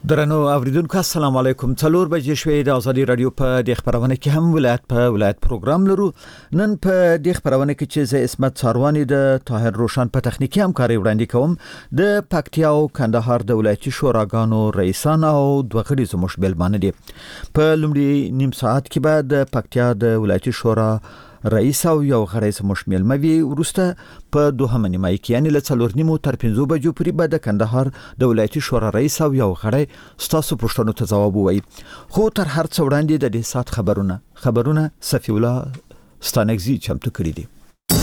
درنو اوریدونکو السلام علیکم. 4 بجې شوې د ازادي رادیو په د خبرونه کې هم ولایت پروګرام لرو. نن په د خبرونه کې چې زه اسمت ساروانی د طاهر روشن په تخنیکی همکاري وړاندې کوم. د پکتیا او کندهار د ولایتي شوراګانو رئیسان او دوه غړي مشبل باندې دي. په لومړي نیم ساعت کې به د پکتیا د ولایتي شورا رئیس او یو غړی مشمل موي ورسته په دوهمه نیمه کې یعنی له 4:30 تر 5 بجو پورې به د کندهار د ولایتي شورا رئیس او یو غړی ستاسو پوښتنو ته ځواب وایي. خو تر هر څه وړاندې د دې سات خبرونه صفی الله ستانګزي چمتو کړی دي.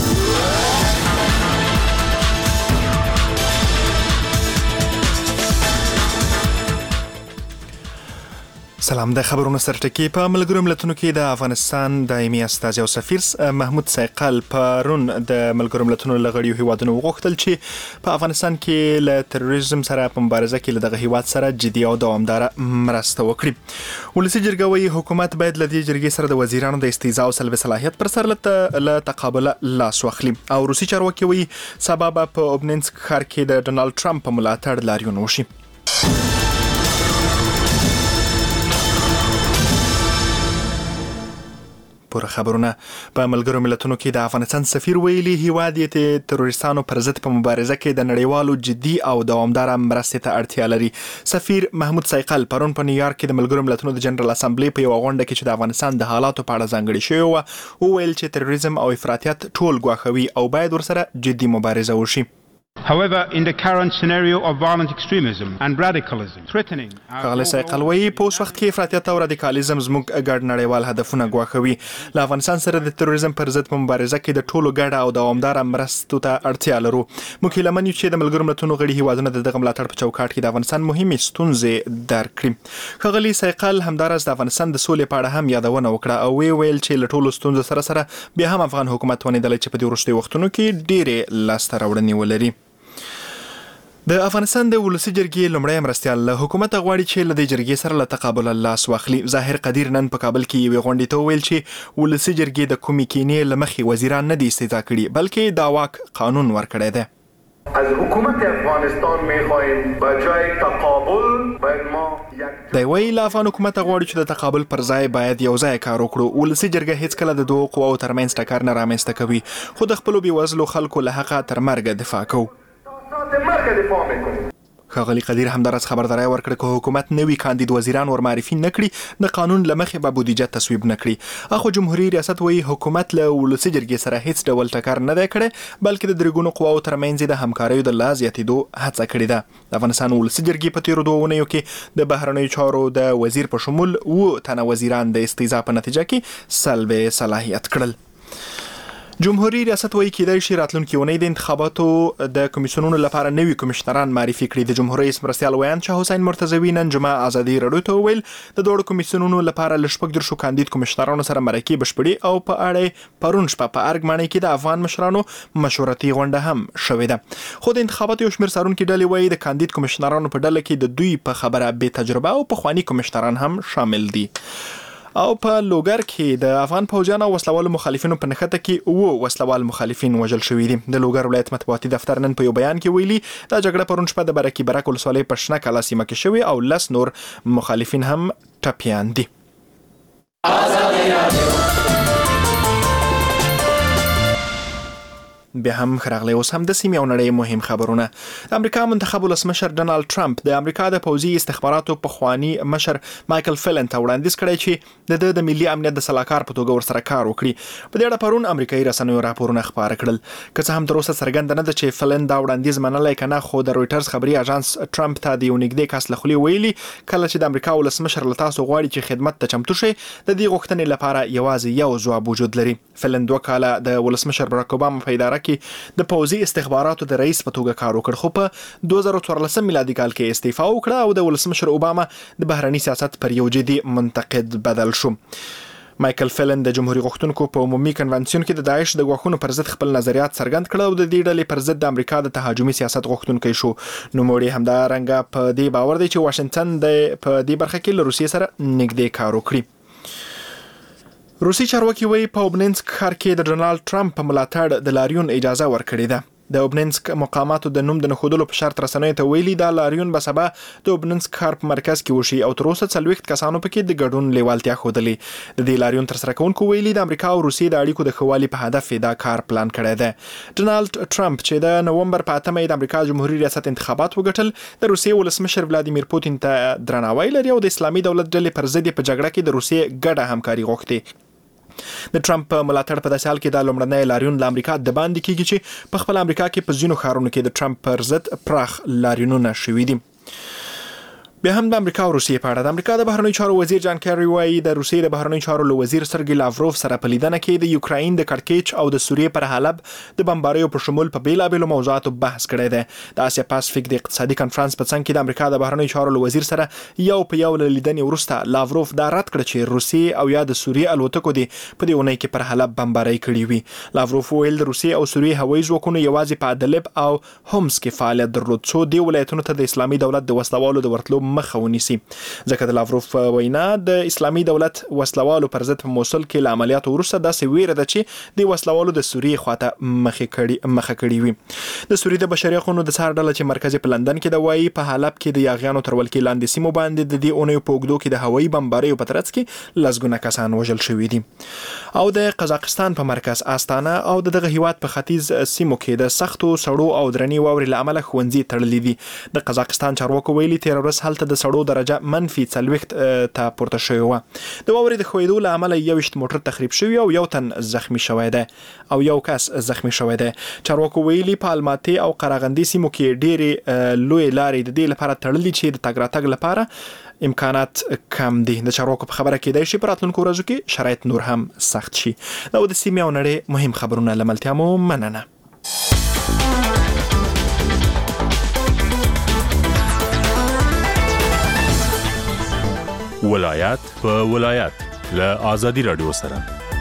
سلام. د خبرونو سرټکی په ملګرو ملتونو کې د افغانستان دایمي استازی او سفیر محمود سایقل پرون د ملګرو ملتونو لغړیو هیوادونو وغوښتل چې په افغانستان کې له تروریزم سره په مبارزه کې له دغه هیواد سره جدي او دوامدار مرسته وکړي. ولسی جرګه وايي حکومت باید له دې جرګې سره د وزیرانو د استیضاح او سلب صلاحیت پر سر له تقابل لاس واخلي. او روسي چارواکي وايي سبب په اوبننسک ښار کې د ډونالد ټرمپ په ملاتړ لاریون وشي. پر خبرونه په ملګرو ملتونو کې د افغانستان سفیر ویلي هیواد یې تروریستانو پر ضد په مبارزه کې د نړیوالو جدي او دوامدار مرستې ته اړتیا لري. سفیر محمود سایقل پرون په نیویارک کې د ملګرو ملتونو د جنرال اسمبلی په یو غونډه کې چې د افغانستان د حالاتو په اړه ځانګړي شوی و ویل چې تروریزم او افراطیت ټول ګواښوي او باید ورسره جدي مبارزه وشي. However, in the current scenario of violent extremism and radicalism threatening خغلی سایقل وایي په اوس وخت کې افراطیت او رادیکالیزم زموږ ګډ نړیوال هدفونه ګواښوي. له افغانستان سره د تروریزم پر ضد په مبارزه کې د ټولو ګډه او دوامداره مرستو ته اړتیا لرو. موږ هیله من یو چې د ملګرو ملتونو غړي هیوادونه د دغه ملاتړ په چوکاټ کې د افغانستان مهمې ستونزې درک کړي. خغلی سایقل همدارس د افغانستان د سولې په اړه هم یادونه وکړه او ویل چې له ټولو ستونزو سره بیا هم افغان حکومت ونیدل چې په دې وروستیو وختونو کې ډېرې لاسته راوړنې ولري. د افغانستان د ولسی جرګې لومړی مرستیال له حکومت غواړي چې له دې جرګې سره له تقابل لاس واخلي. ظاهر قدیر نن په کابل کې یو غونډې ته ویل چې ولسی جرګې د کومې کینې لمخې وزیران نه دي استیضاح کړي بلکې دا واک قانون ورکړی دی. از حکومت افغانستان می‌خواهیم به جای تقابل باید ما د وی له افغان حکومت غواړي چې د تقابل پر ځای باید یو ځای کار وکړو. ولسی جرګه هیڅ کله د دوه قواو ترمنځ ټکر نه رامنځته کوي خو د خپلو بېوزلو خلکو له حقه تر مرګه دفاع کوو. خغلی قدیر همدارس خبرداري ورکړه چې حکومت نوی کاندید وزیران ور معرفي نکړي د قانون لمخې به بودیجه تصویب نکړي. اخو جمهوریت ریاست وایي حکومت له ولسی جرګې سره هیڅ ډول ټکر نه دی کړی بلکې د درګونو قواو ترمنځ د همکاریو د لا زیاتېدو هڅه کړې ده. د افغانستان ولسی جرګې په تیرو 2 اونیو کې د بهرنیو چارو د وزیر په شمول تنه وزیران د استیضاح په نتیجه کې سلب صلاحیت کړل. جمهوریت ریاست وایي کېدای شي راتلونکي اونۍ د انتخاباتو د کمیسیونونو لپاره نوي کمشنران معرفي کړي. د جمهوریت رئیس مرستیال ویان شاه حسین مرتضوی نن جمعه ازادي رادیو ته ویل د دوه کمیسیونونو لپاره ل 14 کاندید کمشنرانو سره مرکه بشپړي او په اړه پرون شپه په ارګ مانۍ کې د افغان مشرانو مشورتي غونډه هم شوې ده. خو د انتخاباتو یو شمېر څارونکي ډلې وایي د کاندید کمشنرانو په ډله کې د دوی په خبره بې تجربه او پخواني کمشنران هم شامل دي. او په لوګر کې د افغان پوځیانو وسلوال مخالفینو په نښته کې وسلوال مخالفین وژل شوي دي. د لوګر ولایت مطبوعاتي دفتر نن په یو بیان کې ویلي دا جګړه پرون شپه د برکي برک ولسوالۍ په شنه کلا سیمه کې شوې او 10 نور مخالفین هم ټپیان دي. به هم خراغلی اوس هم د سیمې او نړۍ مهم خبرونه. د امریکا منتخب ولسمشر ډونالد ټرمپ د امریکا د پوځي استخباراتو پخوانی مشر مایکل فلن ته وړاندیز کړی چې د ملي امنیت د سلاکار په توګه ورسره کار وکړي. په دې اړه پرون امریکایي رسنیو راپورونه خپاره کړل. که څه هم تر اوسه څرګنده نه ده چې فلن دا وړاندیز منلی که نه خو د رویټرز خبري اژانس ټرمپ ته د یو نږدې کس له خولې ویلي کله چې د امریکا ولسمشر له تاسو غواړي چې خدمت ته چمتو شي د دې غوښتنې لپاره یوازې یو ځواب وجود لري. فلن 2 کاله د ولسمشر براک اوباما په اداره کې د پوځي استخباراتو د رئیس په توګه کار وکړ خو په 2014 میلادي کال کې استعفا وکړه او د ولسمشر اوباما د بهرني سیاست پر یو جدي منتقد بدل شو. مایکل فلن د جمهوریت غوښتونکو په عمومي کنونسیون کې د داعش د غواخونو پر ضد خپل نظریات څرګند کړل او د دې ډلې پر ضد د امریکا د تهاجمي سیاست غوښتونکی شو. نو موږ همدا رنګه په دې باور دی چې واشنگټن د په دې برخه کې له روسیې سره نږدې کار وکړي. روسي چارواکي وایي په اوبننسک ښار کې د ډونالد ټرمپ په ملاتړ د لاریون اجازه ورکړې ده. د اوبننسک مقاماتو د نوم د نخودلو په شرط رسنیو ته ویلي دا لاریون به سبا د اوبننسک ښار په مرکز کې وشي او تر اوسه 40 کسانو پکې د ګډون لیوالتیا ښودلې. د دې لاریون تر سره کوونکو ویلي د امریکا او روسیې د اړیکو د ښه والي په هدف دا کار پلان کړی دی. ډونالد ټرمپ چې د نومبر په 8 د امریکا جمهوریت ریاست انتخابات وګټل د روسیې ولسمشر ولادیمیر پوتین ته درناوی لري او د اسلامي دولت ډلې پر ضد په جګړه کې د روسیې ګډه همکاري غوښتي. د ټرمپ ملاتړ په داسې حال کې د لومړنۍ لاریون له امریکا د باندې کېږي چې په خپل امریکا کې په ځینو ښارونو کې د ټرمپ پر ضد پراخ لاریونونه شوي دي. بیا هم د امریکا او روسیې په اړه د امریکا د بهرنیو چارو وزیر جان کیری وایي د روسیې د بهرنیو چارو له وزیر سرګی لاوروف سره په لیدنه کې د یوکراین د کړکېچ او د سوریې پر حلب د بمباریو په شمول په بیلابېلو موضوعاتو بحث کړی دی. د اسیا پاسفیک د اقتصادي کنفرانس په څنګ کې د امریکا د بهرنیو چارو له وزیر سره یو په یو له لیدنې وروسته لاوروف دا رد کړ چې روسیې او یا د سوریې الوتکو د په دې اونۍ کې پر حلب بمباري کړې وي. لاوروف ویل د روسیې او سوریې هوایي ځواکونو یوازې په ادلب او هومس کې فعالیت درلود څو د ولایتونو ته د اسلامي دولت د وسلوالو د ورتلو مخه ونیسي. ځکه د لاوروف وینا د اسلامي دولت وسلوالو پر ضد په موصل کې له عملیاتو وروسته داسې ویره ده چې د وسلوالو د سوریې خواته مخه کړې وي. د سوریې د بشري حقوقو د څار ډله چې مرکز په لندن کې د وایي په حلب کې د یاغیانو تر ولکې لاندې سیمو باندې د دې اونۍ په اوږدو کې د هوایي بمباریو په ترڅ کې لسګونه کسان وژل شوي دي. او د قزاقستان په مرکز آستانه او دغه هیواد په ختیځ سیمو کې د سختو سړو او درنې واورې له امله ښوونځي تړلي دي. د قزاقستان چارواکو ویلي تیر ورځ هلته د سړو درجه منفي 40 ته پورته شوی و. د واورې د ښویدو له امله 21 موټر تخریب شوی او یو تن زخمی شوی دی او یو کس زخمی شوی دی. چارواکو ویلي په الماتي او قراغندي سیمو کې ډېرې لوی لارې د دې لپاره تړلې چې د تګ راتګ لپاره امکانات کم دي. د چارواکو په خبره کې دی چې په راتلونکو ورځو کې شرایط نور هم سخت شي. دا د سیمې او نړۍ مهم خبرونه لملتیا مو مننه. ولایت په ولایت له آزادی رادیو سره.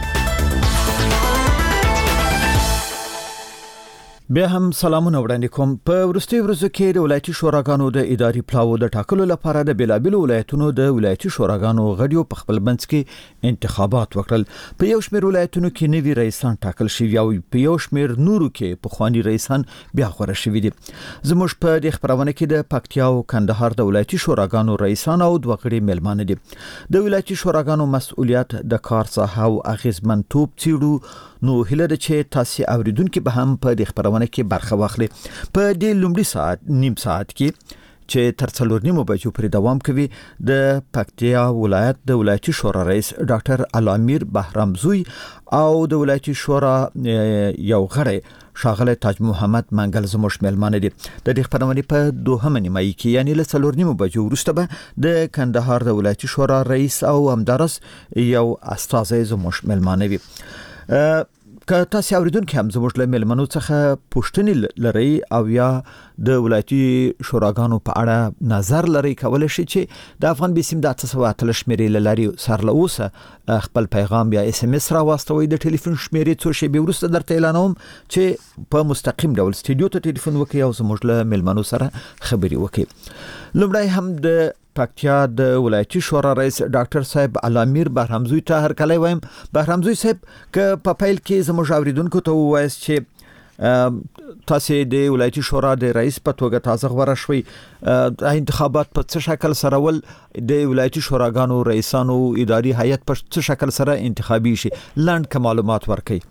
بیا هم سلامونه وړاندې کوم. په وروستي ورځو کې د ولایتي شوراګانو د اداري پلاوو د ټاکلو لپاره د بیلابېلو ولایتونو د ولایتي شوراګانو غړیو په خپل منځ کې انتخابات وکړل. په یو شمېر ولایتونو کې نوي رئیسان ټاکل شوي او په یو شمېر نورو کې پخواني رئیسان بیا غوره شوي دي. زموږ په دې خبرونه کې د پکتیا او کندهار د ولایتي شوراګانو رئیسان او دوه غړي مېلمانه دي. د ولایتي شوراګانو مسؤلیت د کار ساحه او اغیزمنتوب څیړو. نو هله د چې تاسو اوریدونکو به هم په دې خبرونه کې برخه واخلي. په دې لومړي نیم ساعت کې چې تر 4 بجو پورې دوام کوي د پکتیا ولایت د ولایتي شورا رئیس ډاکټر علامیر بهرامزوی او د ولایتي شورا یو غړی شاغله تاج محمد منګل زموږ مېلمانه دي. د دې خبرونه په 2 نیمه کې یعنی له 4 بجو وروسته به د کندهار د ولایتي شورا رئیس او همدارس یو استاذ زموږ مېلمانه وي. که تاسو اوریدونکو هم زموږ له مېلمنو څخه پوښتنې لرئ او یا د ولایتي شوراګانو په اړه نظر لرئ کولای شئ چې د افغان بي سیم د 883 شمیرې لاري سر له اوسه خپل پیغام یا اس ام اس را واستوي. د ټلیفون شمیرې څو شی به ورسته درته اعلانوم چې په مستقیم ډول سټډیو ته ټلیفون وکړئ او زموږ له مېلمنو سره خبري وکړئ. لومړی هم د پکتیا د ولایتي شورا رئیس ډاکټر صاحب علامیر بهرامزوی ته هرکلی وایم. بهرامزوی صاحب که په پیل کې زموږ اوریدونکو ته ووایاست چې تاسو د ولایتي شورا د رئیس په توګه تازه غوړه شوي، انتخابات په څه شکل سره ول د ولایتي شوراګانو رئیسانو اداري هیئت په څه شکل سره انتخابي شي، لاند معلومات ورکړئ.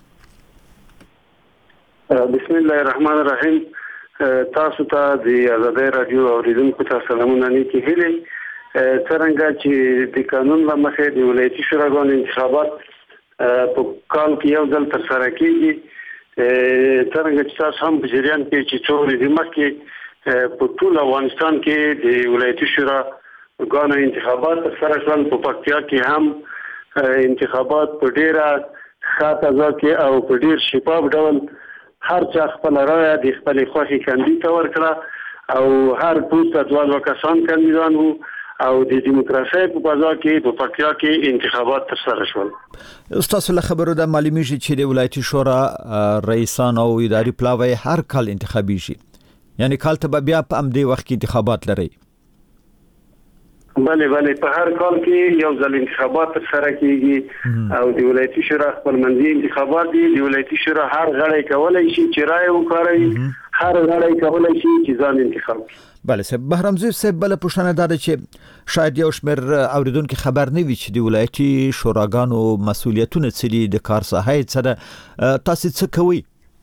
بسم الله الرحمن الرحیم. تاسو ته د آزادۍ رادیو اوریدونکو ته سلامونه نیکی هیلې. څرنګه چې د قانون له مخې د ولایتي شوراګانو انتخابات په کال کې یو ځل ترسره کیږي، څرنګه چې تاسو هم په جریان کې چې څو ورځې مخکې په ټول افغانستان کې د ولایتي شوراګانو انتخابات ترسره شول، په پکتیا کې هم انتخابات په ډیره ښه فضا کې او په ډیر شفاف ډول هر چا خپل رایه د خپل خوښي کاندید ته ورکړه او هر پوسټ ته 2 کسان کاندیدان وو او د دیموکراسي په فضا کې په پکتیا کې انتخابات ترسره شول. استاد له خبرو د معلومیږي چې د ولایتي شورا رئیسان او اداري پلاوی هر کال انتخابي شي، یعنی کال ته بیا په امدې وخت کې انتخابات لري. بله په هر کال کې یو ځل انتخابات سره کیږي او د ولایتي شورا خپلمنځي انتخابات دي. د ولایتي شورا هر غړی کولای شي چې رائے وکړي، هر غړی کولای شي چې ځان انتخاب کړي. بله صاحب، بهرام زوی صاحب، بل پوښتنه دا ده چې شاید یو شمېر اوریدونکو خبر نه وي چې د ولایتي شوراګانو مسؤلیتونه څه دي، د کار ساحه یې څه ده، تاسو څه کوئ؟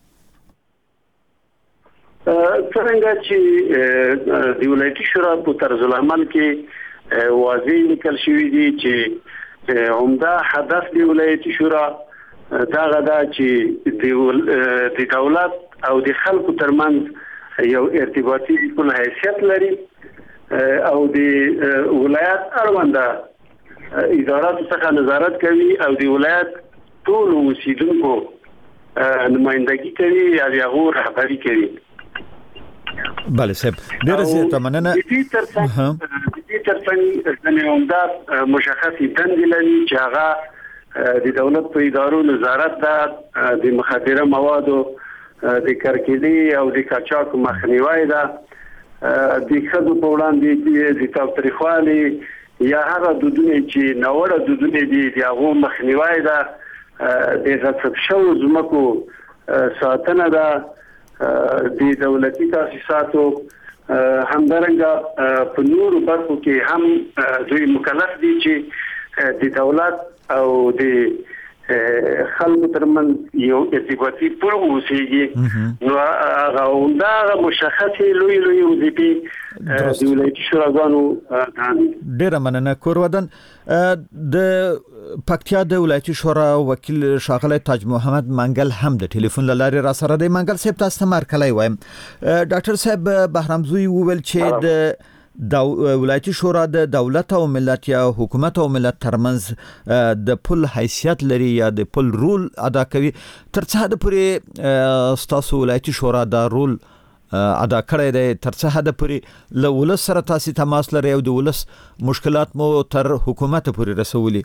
څنګه چې د ولایتي شورا په طرز العمل کې واضح لیکل شوی دی چې عمده هدف د ولایتي شورا دا غدا چې د دولت او د خلکو ترمنځ یو ارتباطي په حیثیت لري او د ولایت اړونده ادارات څخه نظارت کوي او د ولایت ټول اوسیدونکو نمائندګي کوي یا هغه رهبری کوي. بله صاحب، ډیره زیاته مننه. د دې ترڅنګ د عمده مشخصي دندې لري چې هغه د دولت په ادارو نظارت ده، د مخدره موادو د کرکیلي او د قاچاق مخنیوي ده، د ښځو په وړاندې د تاوتریخوالي یا هغه دودونه چې ناوړه دودونه دي د هغو مخنیوي ده، د غصب شوو ځمکو ساتنه ده، د دولتي تاسیساتو همدارنګه په نورو برخو کې هم دوی مکلف دي چې د دولت او د خلکو ترمنځ یو ارتباطي پل اوسېږي. نو هغه مشخصې لوی وظیفې د ولایتي شوراګانو ډیره مننه. کورودن، د پکتیا د ولایتي شورا وکیل ښاغلی تاج محمد منګل هم د ټلیفون له لارې را سره دی. منګل صاحب، تاسو ته مرکلی وایم. ډاکټر صاحب، بهرام زوی وویل چې د ولایتي شورا د دولت او ملت یا حکومت او ملت ترمنځ د پل حیثیت لري یا د پل رول ادا کوي. تر څه حد پورې ستاسو ولایتي شورا دا رول ادا کړی دی؟ تر څه حد پورې له ولس سره تاسو تماس لرئ او د ولس مشکلات مو تر حکومت پورې رسولي؟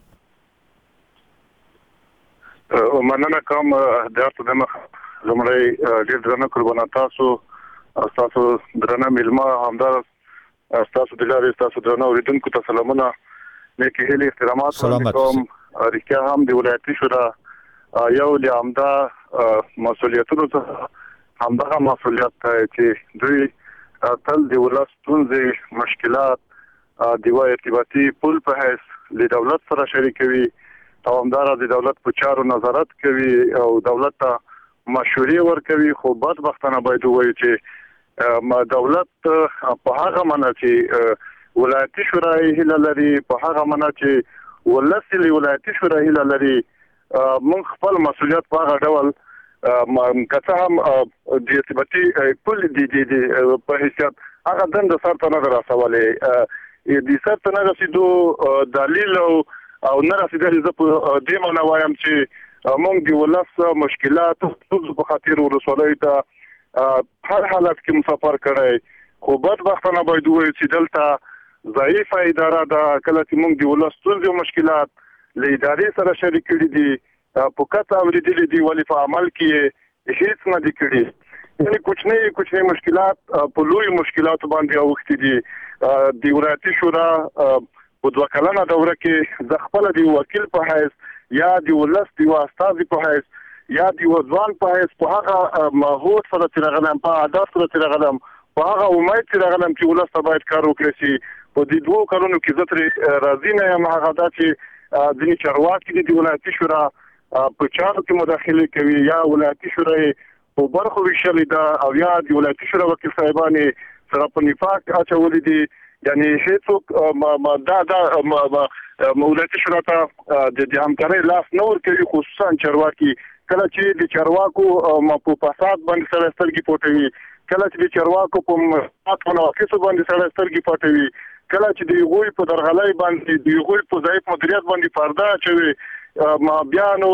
مننه کوم درته د مخ لمړی ډېر درنه قربانه تاسو درنه ملما همدار تاسو د لارې تاسو درنه اوریدونکو ته سلامونه، نیکې هیلې احترامات کوم. رښتیا هم د ولایتي شورا یو له عمده مسؤلیتونو څخه همدغه مسؤلیت دی چې دوی تل د ولس ستونزې، مشکلات د یو ارتباطي پل په حیث له دولت سره شریکوي او همدارا د دولت په چارو نظارت کوي او دولت ته مشورې ورکوي. خو بدبختانه باید ووایو چې دولت په هغه معنی چې ولایتي شورا هیله لري، په هغه معنی چې ولس له ولایتي شورا هیله لري، موږ خپل مسؤلیت په هغه ډول کته هم د ارتباطي پل د په حیثیت هغه دند سره نه رسولې د سره نه رسیدو دلیل او نه رسیدل. زه په دې معنی وایم چې موږ د ولس مشکلات په خاطر ورسولای ته هر حالت کې مسافر کړی. خو بدبختانه باید ووایو چې دلته ضعیفه اداره ده. کله چې موږ د ولس ستونزې او مشکلات له ادارې سره شریک کړي دي، په کته اورېدلي دي، ولې په عمل کې هیڅ نه دي کړي. یعنې کوچنی مشکلات په لوی مشکلاتو باندې اوښتي دي. د ولایتي شورا په 2 کلنه دوره کې زه خپل د وکیل په حیث یا د ولس د استازي په حیث یا د وزوان په حیث په هغه ماهوت سره چې راغلم، په عادت سره چې راغلم، په هغه امید چې راغلم چې ولس ته باید کار وکړي شي. په دې 2 کلونو کې زه ترې راضي نه یم. هغه دا چې ځینې چارواکي د ولایتي شورا په چارو کې مداخله کوي یا ولایتي شورا په برخو ویشلې ده او یا د ولایتي شورا وکیل صاحبانې سره په نفاق اچولې دي. یعنی هیڅوک دا ولایتي شورا ته د همکارۍ لاس نه ورکوي، خصوصا چارواکي. کله چې د چارواکو په فساد باندې سره سترګې پټوي، کله چې د چارواکو په مناقصو باندې سره سترګې پټوي، کله چې د هغوی په درغلۍ باندې د هغوی په ضعیف مدیریت باندې پرده اچوي، بیا نو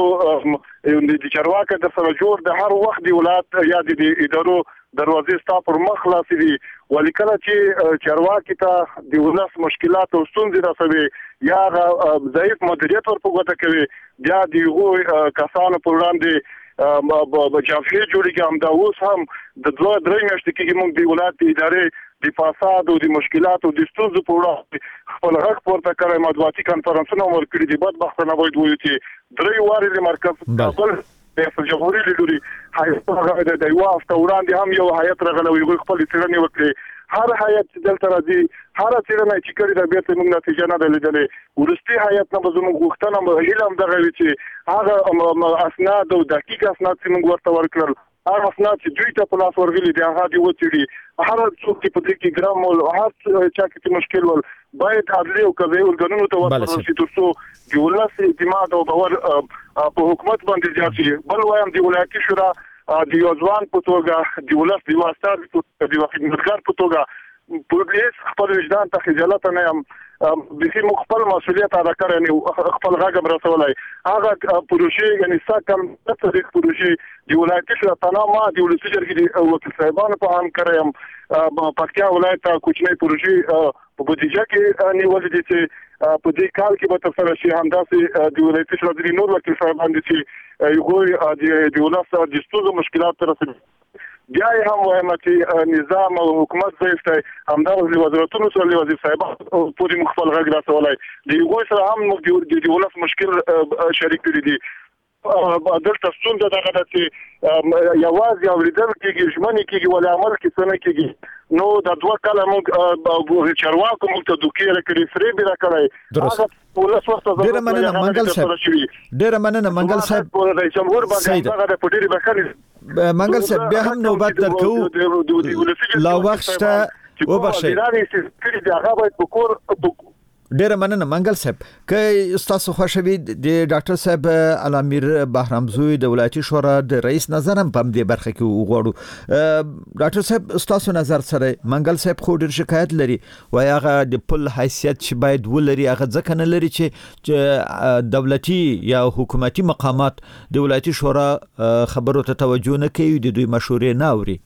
د چارواکو د سره جوړ د هر وخت د ولایت یا د ادارو دروازې ستا پر مخ خلاصې دي. ولې کله چې چارواکي ته د ولس مشکلات او ستونزې رسوي یا ضعیف مدیریت ورپه ګوته کوي، بیا د هغوی کسانو پر وړاندې جافي جوړیږي هم دا اوس هم د 2-3 میاشتې کې موږ د ولایت ادارې د فساد او د مشکلاتو د ستونزو په وړاندې خپل غږ پورته کړی مطبوعاتي کنفرانسونه ورکړي دي بدبختانه باید وایو چې 3 وارې د مرکز کابل د جمهوریت لوري هیئت راغلی د یو هفته وړاندې هم یو هیئت راغلی وي خپل څېړنې وکړي هر هیئت چې دلته راځي هر څېړنه چې کړي دا بیرته موږ نتیجه نه ده لیدلې وروستي هیئت نه به زموږ غوښتنه هیله هم دغه وي چې هغه اسناد او دقیق اسناد چې موږ ورته ورکړل هغه اسناد چې دوی ته په لاس ورغلي دي هغه دې وڅېړي هر څوک چې په دې کې ګرام ول هر چا کې مشکل ول باید عدلي او قضایي ارګانونو ته ورسول شي ترڅو د ولس اعتماد او باور په حکومت باندې زیات شي بل وایم د ولایتي شورا د یو ځوان په توګه د ولس د واسطار د یو خدمتګار په توګه پولیس خپل وجدان ته خجالت نه یم د خپل مسؤلیت ادا کړی خپل غږ رسولای هغه پروژې یعنی ساکم تصدیق پروژې د ولایتي شورا تنظیم د ولسی جرګې د وکیل صاحبانو په هم کړم پکتیا ولایت کوچنۍ پروژې په بودیجه کې نیولې دي چې په دې کال کې به تفصیل شي همداسې د ولایتي شورا د نور وکیل صاحبان دي چې یو د ولس د ستونزو مشکلات تر رسېدل بیا هم وایم چې نظام او حکومت ضعیف دی همدغه وزارتونو سره وزیر صاحبان پورې مخفل غږ راسولای د یو سره هم موږ د ولس مشکل شریک کړی دي دلته ستونزه دغه ده چې یوازې اوریدل کېږي ژمنې کېږي ولې عمل کې څه نه کېږي نو د 2 کاله موږ چارواکو موږ ته دوکې راکړي فریب راکړی هغه ولس ورته ډېره مننه منګل صاحب ډېره مننه منګل صاحب رئیس جمهور باندې هغه په ډېرې بخښنې منګل صاحب بیا هم نوبت درکو لا وخت شته وبخښئ هغه باید په کور ډیره مننه منګل صاحب که تاسو خوشوي د ډاکټر صاحب علامیر بهرامزوی د ولایتي شورا د رئیس نظر هم په دې برخه کې وغواړو ډاکټر صاحب تاسو نظر سره منګل صاحب خو ډیر شکایت لري وای هغه د پل حیثیت چې باید ولري هغه ځکه نه لري چې دولتي یا حکومتي مقامات د ولایتي شورا خبرو ته توجه نه کوي د دوی مشورې نه اوري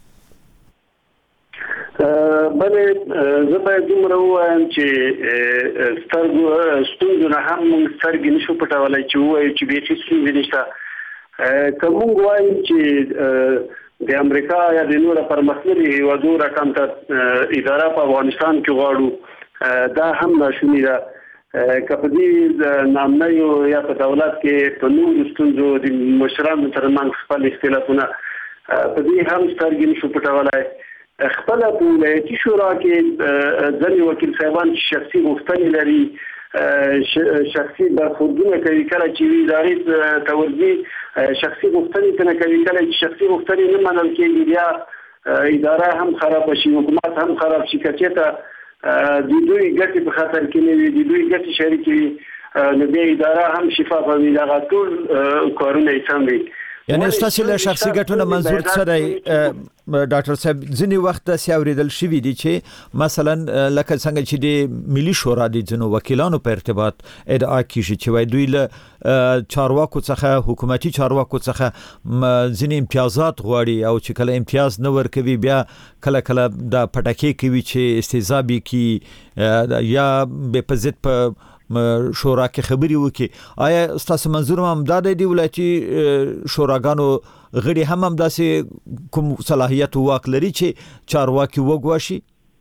بلې زه باید دومره ووایم چې ستونزونه هم موږ سترګې نشو پټولی چې ووایو چې بیخي ستونزې نشته که موږ وایو چې د امریکا یا د نوره پرمختللي هېوادو رقم ته اداره په افغانستان کې غواړو دا هم ناشونې ده که په دې نامنیو یا په دولت کې په نورو ستونزو د مشرانو ترمنځ خپل اختلافونه په دې هم سترګې نشو پټولی خپل په ولایتي شورا کې ځینې وکیل صاحبان شخصي غوښتنې لري شخصي برخوردونه کوي کله چې ادارې ته ورځي شخصي غوښتنې ته نه کوي کله چې شخصي غوښتنې نه منل کېږي بیا اداره هم خراب شي حکومت هم خراب شي که چېرته د دوی ګټې په خطر کې نه وي د دوی ګټې شریکې وي نو بیا اداره هم شفافه وي دغه ټول کارونه یې سم وي یعنی ستاسو له شخصي ګټو منظور څه دی ډاکټر صاحب ځینې وخت داسې اوریدل شوي دي چې مثلا لکه څنګه چې د ملي شورا د ځینو وکیلانو په ارتباط ادعا کیږي چې وای دوی له چارواکو څخه حکومتي چارواکو څخه ځینې امتیازات غواړي او چې کله امتیاز نه ورکوي بیا کله کله د پټکې کوي چې استهزاء به کی یا به په ضد په شورا کې خبري وکي آیا تاسو منظور هم دا دی ولایتي شوراګانو غړي هم داسې کوم صلاحیت او واک لري چې چارواکي وګواشي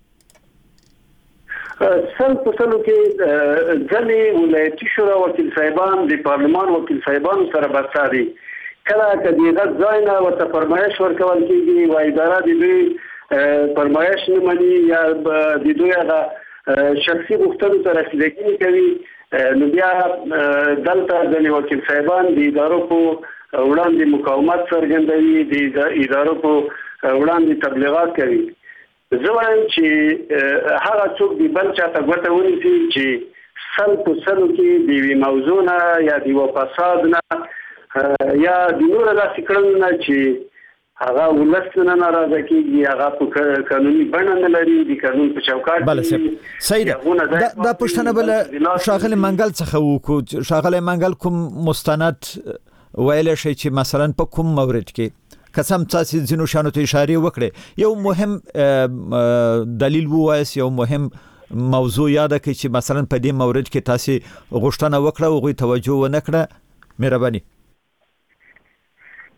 سل په سلو کې ځلې ولایتي شورا وکیل صاحبان د پارلمان وکیل صاحبان سره بستاري کله کدی غږ ځای نه ورته فرمایش ورکول کېږي و اداره د دوی فرمایش نه مني یا د دوی هغه شخصي غوښتنو ته رسیدګي کوي نو بیا دلته د وکیل صاحبان د ادارو په وړاندې مقاومت څرګندوي د ادارو په وړاندې تبلیغات کوي زه وایم چې هغه څوک د بل چاته ګوته ونیسي چې سل په سلو کې د یوې موضوع نه یا د یوه فساد نه یا د نوره داسې کړنو نه چې هغه ولس نه ناراضه کیږي هغه په قانوني بڼه نه لري د قانون په چوکاټ کې صحیح ده دا پښتنه بل شاغله منګل څخه وکړو شاغله منګل کوم مستند ویل شي چې مثلا په کوم مورد کې قسم تاسو ځینو شانو ته اشاره وکړي یو مهم دلیل وایس یو مهم موضوع یاد کړئ چې مثلا په دې مورد کې تاسو غوښتنه وکړه او غوښتنه توجه ونه کړه مهرباني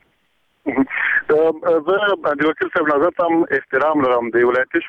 زه د وکیل صاحب نظر ته احترام لرم. د ولایتي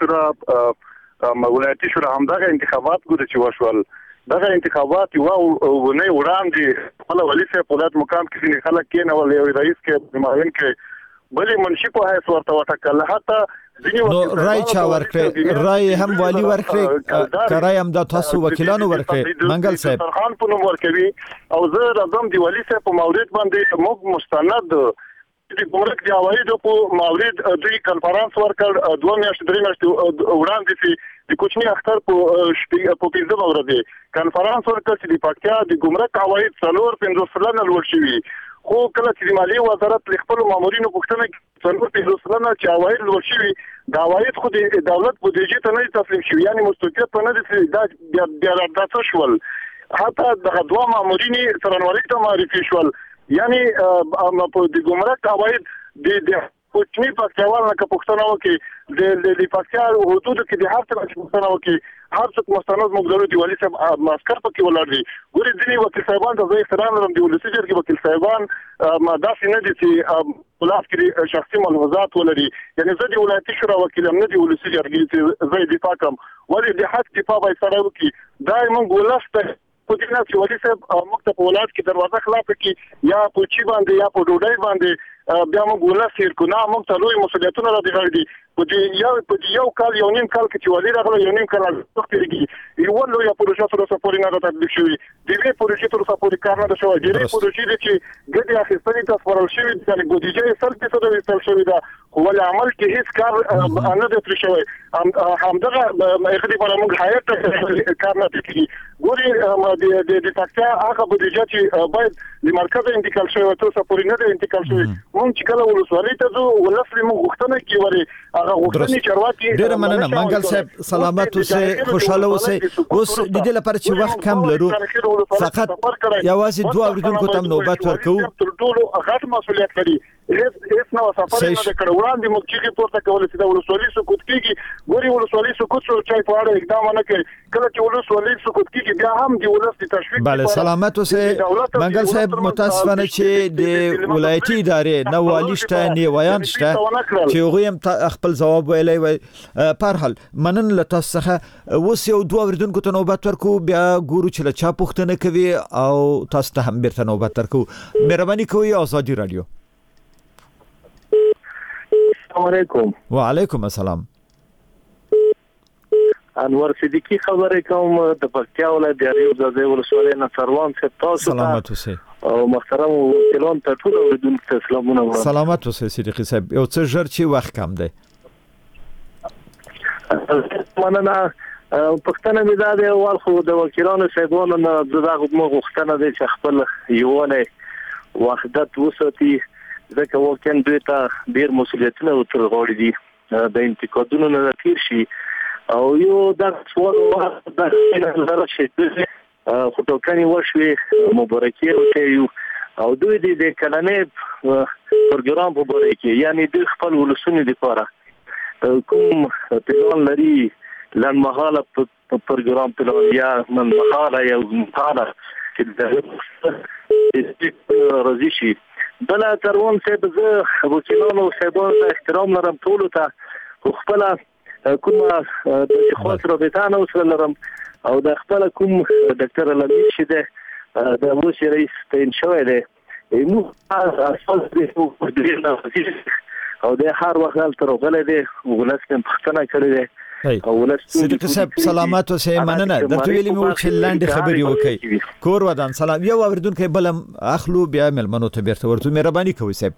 شورا همدغه انتخابات ګوري چې وشول. دغه انتخابات یو ونه وړاندې خپل ولي صاحب په دات مقام کې خلک کېنول، یو رئیس کې معاون کې بلې منشي په حیث ورته وټاکل. حتی نو رای چا ورکړي؟ رای هم والی ورکړي، کرای هم د تاسو وکیلانو ورکړي منګل صاحب خان په نوم ورکوي. او زه راځم د ولي صاحب په مورید باندې موږ مستند د ګمرک د عوایدو په مورید دوی کنفرانس ورکړ 2 میاشتې 3 میاشتې وړاندې چې د کوچني اختر په 15 ورځې کنفرانس ورکړ چې د پکتیا د ګمرک عواید 450 لوړ شوي. خو کله چې د مالیې وزارت له خپل مامورینو پوښتنه کوي 450 چې عواید لوړ شوي، دا عواید خو د دولت بودیجې ته نه تسلیم شوي، یعنی مستقیت په نه دي دا بیا څه شول. حتی دغه دوه مامورین څرنوالۍ ته معرفي شول، یعنی په د ګمرک عواید د کوچني پکتیاوال نه پوښتنه وکړي د پکتیا حدود کې د هر څه پوښتنه وکړي، هر څه مستند مقدار دی ولي صاحب ماسکر پکې ولاړ دي. ګوري ځینې وکیل صاحبان ته زه احترام لرم، د ولسي جرګې وکیل صاحبان داسې نه دي چې خلاف کې شخصي ملحوظات ولري. یعنی زه د ولایتي شورا وکیل هم نه د ولسي جرګې چې زه دفاع کوم، ولې د حق دفاع باید سره وکړي. دا موږ ولسته په دې نه چې ولي صاحب موږ ته په ولایت کې دروازه خلاص کړي یا په چی باندې یا په ډوډۍ باندې بیا موږ ولس هیر کو نه، موږ ته لوی مسؤلیتونه را دي. په یو کال یو نیم کال کې چې ولې راغله یو نیم کال وخت لري یو لوی پروژه تر اوسه پورې نه تطبیق شوی. د دې پروژې تر اوسه پورې کار نه شوی. د دې پروژې چې ګډي اخیستنې ته سپارل شوی د بودیجې 100% وستل شوی دا، خو ول عمل کې هیڅ کار نه دی تر شوی. همدغه اخدي پر موږ حیات کار نه کوي. ګوري د پکتیا هغه بودیجه چې باید د مرکز انتقال شوی تر اوسه پورې نه دی انتقال شوی. موږ چې کله ولسوالۍ ته ځو ولسمه موږ غوښتنه کوي ډېر مننه منګل صاحب، سلامت اوسئ، خوشاله اوسئ. اوس د دې لپاره چې وخت کم لرو فقط یوازې 2 اوریدونکو ته نوبت ورکوو. تر ټولو غټ مسؤلیت لري هیڅ نو سفر نه کړ وړاندې موږ چې پورته کول چې د ولسوالۍ سقوط کیږي. ګوري ولسوالۍ سقوط شو چې په اړه اقدام نه کوي. کله چې ولسوالۍ سقوط کیږي بیا هم د ولس د تشویق. بله سلامت اوسئ منګل صاحب، متاسفانه چې د ولایتي ادارې نه والی شته نه ویان شته چې هغه هم خپل جواب ویلی وي. په هر حال منن له تاسو څخه اوس یو 2 اوریدونکو ته نوبت ورکو، بیا ګورو چې له چا پوښتنه کوي او تاسو ته هم بیرته نوبت ورکو. مهرباني کوئ آزادي رادیو. السلام علیکم. وعلیکم السلام. انور صدیقی خبرې کوم د پکتیا ولایت د اریوب زاده ولسوالۍ نه سروان څخه. تاسو سلامت اوسئ او محترم وکیلان ته ټول اوریدونکو ته سلامونه وایم. سلامت اوسئ صدیقی صاحب. یو څه ژر چې وخت کم دی. مننه. پښتنه مې دا دی ول خو د وکیلانو صاحبانو نه دغه مغختنه دي چې خپل یوونه وحدت وساتي، ځکه وکین دوی ته ډیر مسؤلیتونه ورته غوړي دي د انتقادونو نه تیر شي. او یو د سوال د نظر شي خو ټوکني وشوي مبارکي ورکوي او دوی د کلنې پروګرام په باره کې یعنی د خپل ولسونو لپاره کوم پلان لري، لنمحاله پروګرام پلان یا منمحاله یا مطالعه چې د راضي شي. بل ترون صاحب زه وکیلانو صاحبانو ته احترام لرم، ټولو ته خپل کومه د خاص رابطانه وسره لرم او د خپل کوم ډاکټر علامه شیده د موسی رئیس تعین شوی دی. مو اساس دې او د هر وخت تر غلې دی ولسم پښتنه کړی دی. صدیق صاحب سلامت اوسئ. مننه درته ویلي مو چې لاندې خبرې وکړي. کور ودان سلام. یو اوریدونکو بلم اخلو بیا ملمنو ته بیرته ورته. مهرباني کوئ صاحب.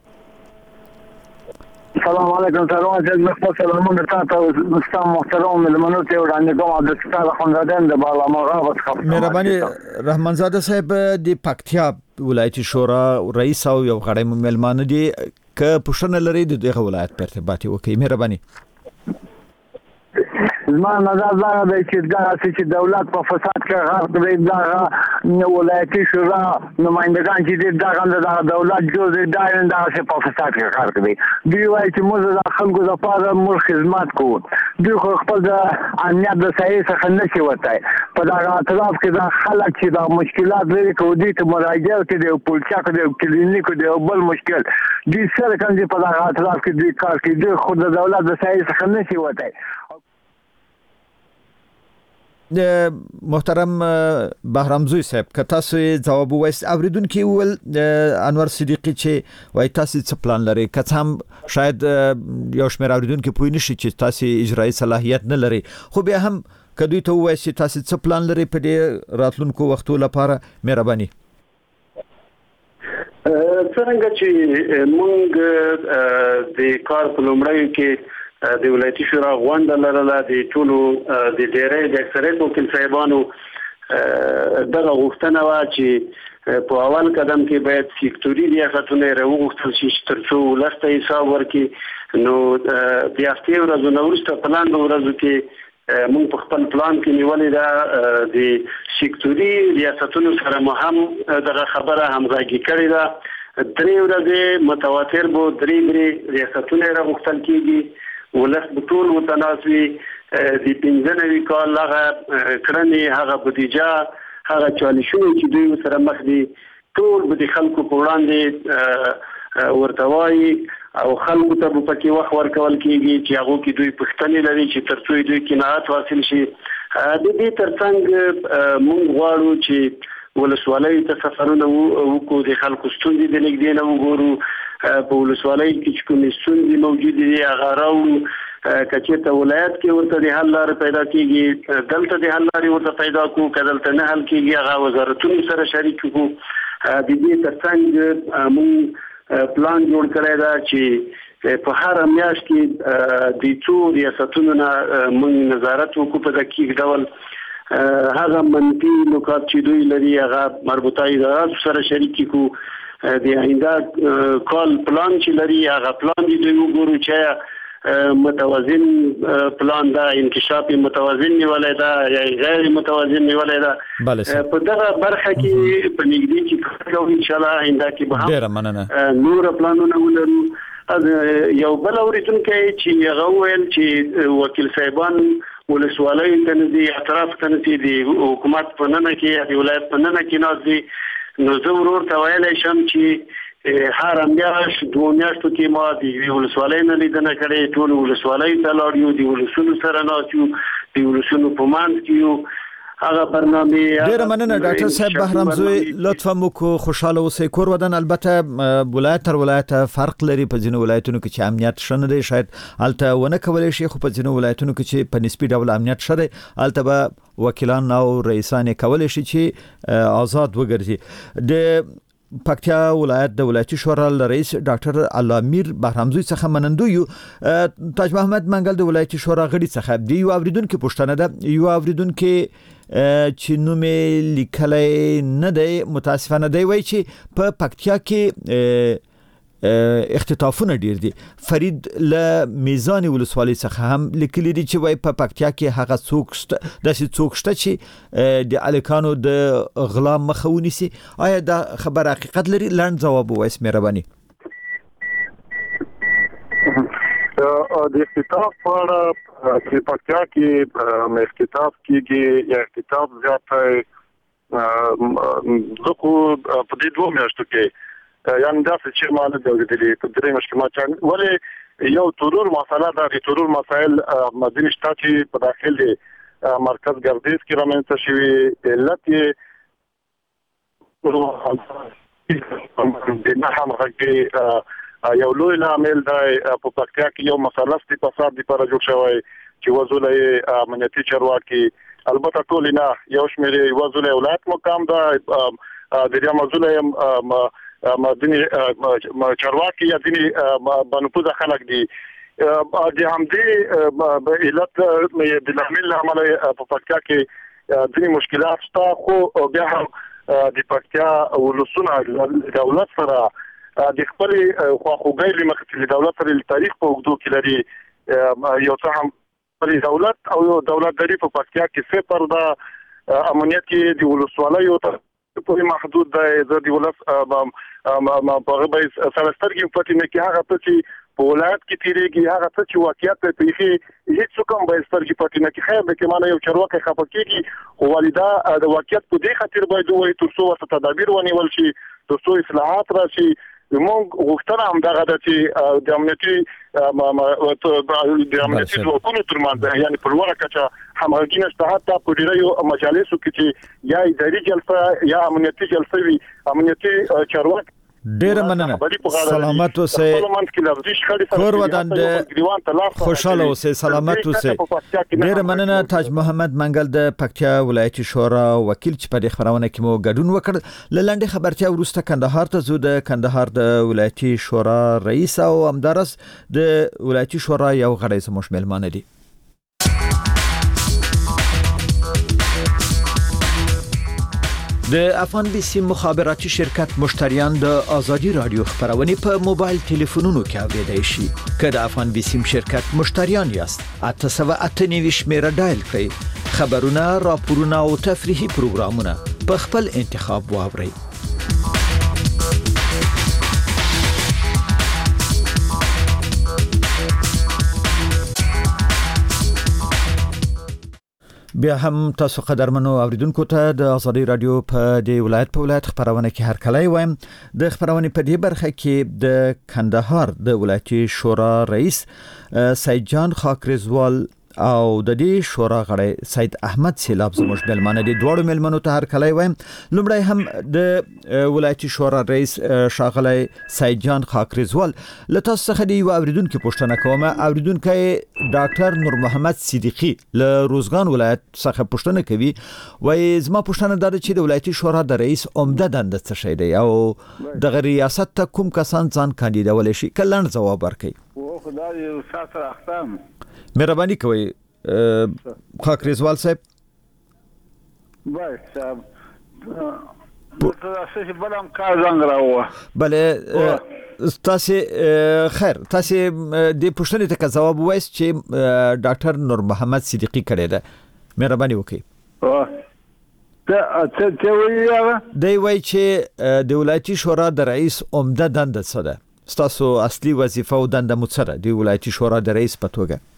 السلام علیکم. سلام علیکم. سلامونه تاسو مستم محترم ملمنو ته وړاندې کوم د ستاره خوندادن د بالا مغرب څخه. مهرباني رحمان زاده صاحب د پکتیا ولایتي شورا رئیس او یو غړی ملمانه دي که پښتنه لري دغه ولایت په ارتباط وکړي. مهرباني. زما نظر دا دی چې دا چې دولت په فساد کې غرق دی، دا ولایتي شورا نمائندگان چې د دولت جزء دایره د په فساد کې کار کوي دوی وايي چې موږ د خلکو لپاره موږ خدمت کوو دوی خو خپل د امنیت د سایې څخه نشي وتای په دا اطراف کې د خلک چې د مشکلات لري کوي دوی ته مراجعه کوي د پولیسا کوي د کلینیک د بل مشکل دوی سره کوم چې په دا اطراف کې دوی کار کوي دوی خو د دولت د سایې څخه نشي وتای محترم بهرامزوی صاحب که تاسو جواب وایست اوریدونکو ول انور صدیقی چې وای تاسو څه پلان لري که هم شاید یو شمېر اوریدونکو پوه نشي چې تاسو اجرایی صلاحیت نه لري خو بیا هم کدوې ته وایي چې تاسو څه پلان لري په دې راتلونکو وختو لپاره مهرباني څنګه چې موږ د کار په لومړیو کې د ولایتي شورا غونډه لرله د ټولو د ډېرې د اکثریت وکیل صاحبانو دغه غوښتنه وه چې په اول قدم کې باید سیکټوري ریاستونه راوغوښتل شي ترڅو ولس ته حساب ورکړي نو د هفتې ورځو نه وروسته په لاندې ورځو کې موږ په خپل پلان کې نیولې ده د سیکټوري ریاستونو سره مو هم دغه خبره همغږي کړې ده 3 ورځې متواتر به 3 ریاستونه راوغوښتل کېږي ولس به ټول متناسبي د 15 کال هغه کړنې هغه بودیجه هغه چالشونه چې دوی سره مخ دي ټول به د خلکو په وړاندې ورته وایي او خلکو ته به پکې وخت ورکول کېږي چې هغه کې دوی پوښتنې لري چې ترڅو دوی قناعت حاصل شي د دې ترڅنګ موږ غواړو چې ولسوالۍ ته سفرونه وکړو د خلکو ستونزې د نږدې نه وګورو په ولسوالۍ کې چې کومې ستونزې موجودې دي هغه راوړو که چېرته ولایت کې ورته د حل لارې پیدا کېږي دلته د حل لارې ورته پیدا کړو که دلته نه حل کېږي هغه وزارتونو سره شریک کړو د دې ترڅنګ موږ پلان جوړ کړی ده چې په هر میاشت کې د څو ریاستونو نه موږ نظارت وکړو په دقیق ډول هغه منفي نکات چې دوی لري هغه مربوطه ادارات سره شریک کړو د آینده کال پلان چې لري هغه پلان دی دوی وګورو چې متوازن پلان دا انکشاف متوازن نیولای دا یا غیر متوازن نیولای دا په دغه برخه کې په نږدې کې کوو ان شاء الله آینده کې به ډیر مننه نور پلانونه ولرو یو بل اوریدونکو چې هغه ویل چې وکیل صاحبان ولسوالۍ ته نږدې اطراف ته نږدې د حکومت په ننه کې د ولایت په ننه کې نږدې نو زه ورور ته ویلی شم چې هر میاشت 2 میاشتو کې ما د ولسوالۍ نه لیدنه کړې ټول ولسوالۍ ته لاړ یو د ولسونو سره ناست یو د ولسونو په منځ کې یو هغه برنامه ډیر مننه ډاکټر صاحب بهرامزوی لطفا مو خوشاله اوسئ کور ودان البته ولایت تر ولایت فرق لري په ځینو ولایتونو کې چې امنیت شنه دی شاید الته ونه کولای شي خو په ځینو ولایتونو کې چې په نسبی ډول امنیت شته الته به وکیلان او رئیسان کولای شي چې آزاد وګرځي د پکتیا ولایت د ولایتي شورا رئیس ډاکټر علامیر بهرامزوی څخه منندو یو تاج محمد منګل د ولایتي شورا غړي څخه دی یو اوریدونکو پوښتنه ده یو اوریدونکو چې نو مې لیکلای نه دی متاسفانه دی وای چې په پکتیا کې اختطافونه ډیر دي فرید له میزان ولسوالۍ څخه هم لیکلي دي چې وای په پکتیا کې هغه څوک شته چې د الکانو د غلا مخاوني سي آیا دا خبر حقیقت لري لاند جواب وایس مهرباني د اختطاف پر چې پکتیا کې اختطاف کېږي یا اختطاف زیات دغه په دې 2 میاشتو کې یعنی دا چې معنی د دې په درې مشکلات ولې یو ترور مسله دا د ترور مسائل مدني شتاتي په داخل دي مرکز ګردیز کې رامنځته شوی علت د نه همغږي یو لوی عامل دی په پکتیا کې یو مسله ستې فساد د پر جوړ شوی چې وزولې امنیتي چارواکي البته ټول نه یو شمېر وزولې ولایت مقام دا د دې مزولې مدني چارواکي یا دني بنفوذ خلک دي د همدې علت د عامل عمل په پکتیا کې دني مشکلات شته خو بیا هم د پکتیا ولسونه دولت سره د خپل خواخوږۍ لمخې د دولت سره تاریخ په وګړو کې لري یو څه هم پر دولت او دولت لري په پکتیا کې صفر د امنیت کې د ولسوالۍ په محدود د ولس په غوبه سلسترګي پټینه کې هغه څه چې په ولایت کې تیریږي هغه څه چې واقعیت په پیخي هیڅ کوم به سترګي پټینه کې خیر به کې معنی یو چرواکه خپکیږي او والدا د واقعیت په دې خاطر باید وایي تاسو ورته تدابیر ونیول شي تاسو اصلاحات راشي موږ غوښتنه هم دغه د چې د امنیتي ځواکونو ترمنځ یعنی په لوړه کچه همغږي نشته حتی په ډیرو مجالسو کې چې یا اداري جلسه یا امنیتي جلسه وي امنیتي چارواکي ډیر مننه سلامت اوسه کور ودان خوشاله اوسه سلامت اوسه ډیر مننه تاج محمد منګل د پکتیا ولایتي شورا وکیل چې په خبرونه کې مو ګډون وکړ لنډه خبرتیا ورسته کندهار ته زو د کندهار د ولایتي شورا رئیس او همدارس د ولایتي شورا یو غړی سموش ملمانه دي د افغان بي سي مخابراتي شرکت مشتریان د ازادي رادیو خبرونه په موبایل ټلیفونونو کې اوریدای شي. که د افغان بي سي شرکت مشتریان یاست 898 شمیره ډایل کړئ. خبرونه، راپورونه او تفریحي پروګرامونه په خپل انتخاب واورئ. بیا هم تاسو قدرمنو اوریدونکو ته د ازادي رادیو په د ولایت خبرونه کې هر کله وایم د خبرونه په دې برخه کې د کندهار د ولایتي شورا رئیس سید جان خاکریزوال او د دې شورا غړی سید احمد سیلاب زموږ ملمانه دي دوړو ملمنو ته هر کله وایم لومړی هم د ولایتي شورا رئیس شاغلی سید جان خاکریزوال لته څخه دی اوریدونکو پوښتنه کوم اوریدونکو ډاکټر نور محمد صدیقی له روزګان ولایت څخه پوښتنه کوي وای زما پوښتنه ده چې د ولایتي شورا د رئیس عمده دنده څه شي دی او د ریاست ته کوم کسان ځان کاندیدول شي کلن جواب ورکړي او خدای یو ساتره اختم مهرباني کوئ خاکریزوال صاحب بای صاحب تاسو بلم کار څنګه راو بله تاسو خیر تاسو د پوښتنې ته جواب وایست چې ډاکټر نور محمد صدیقی کړی ده مهرباني وکړئ ته وایې دی وای چې د ولایتي شورا د رئیس عمده دنده څه ده تاسو اصلي وظیفه او دنده مو څه ده د ولایتي شورا د رئیس په توګه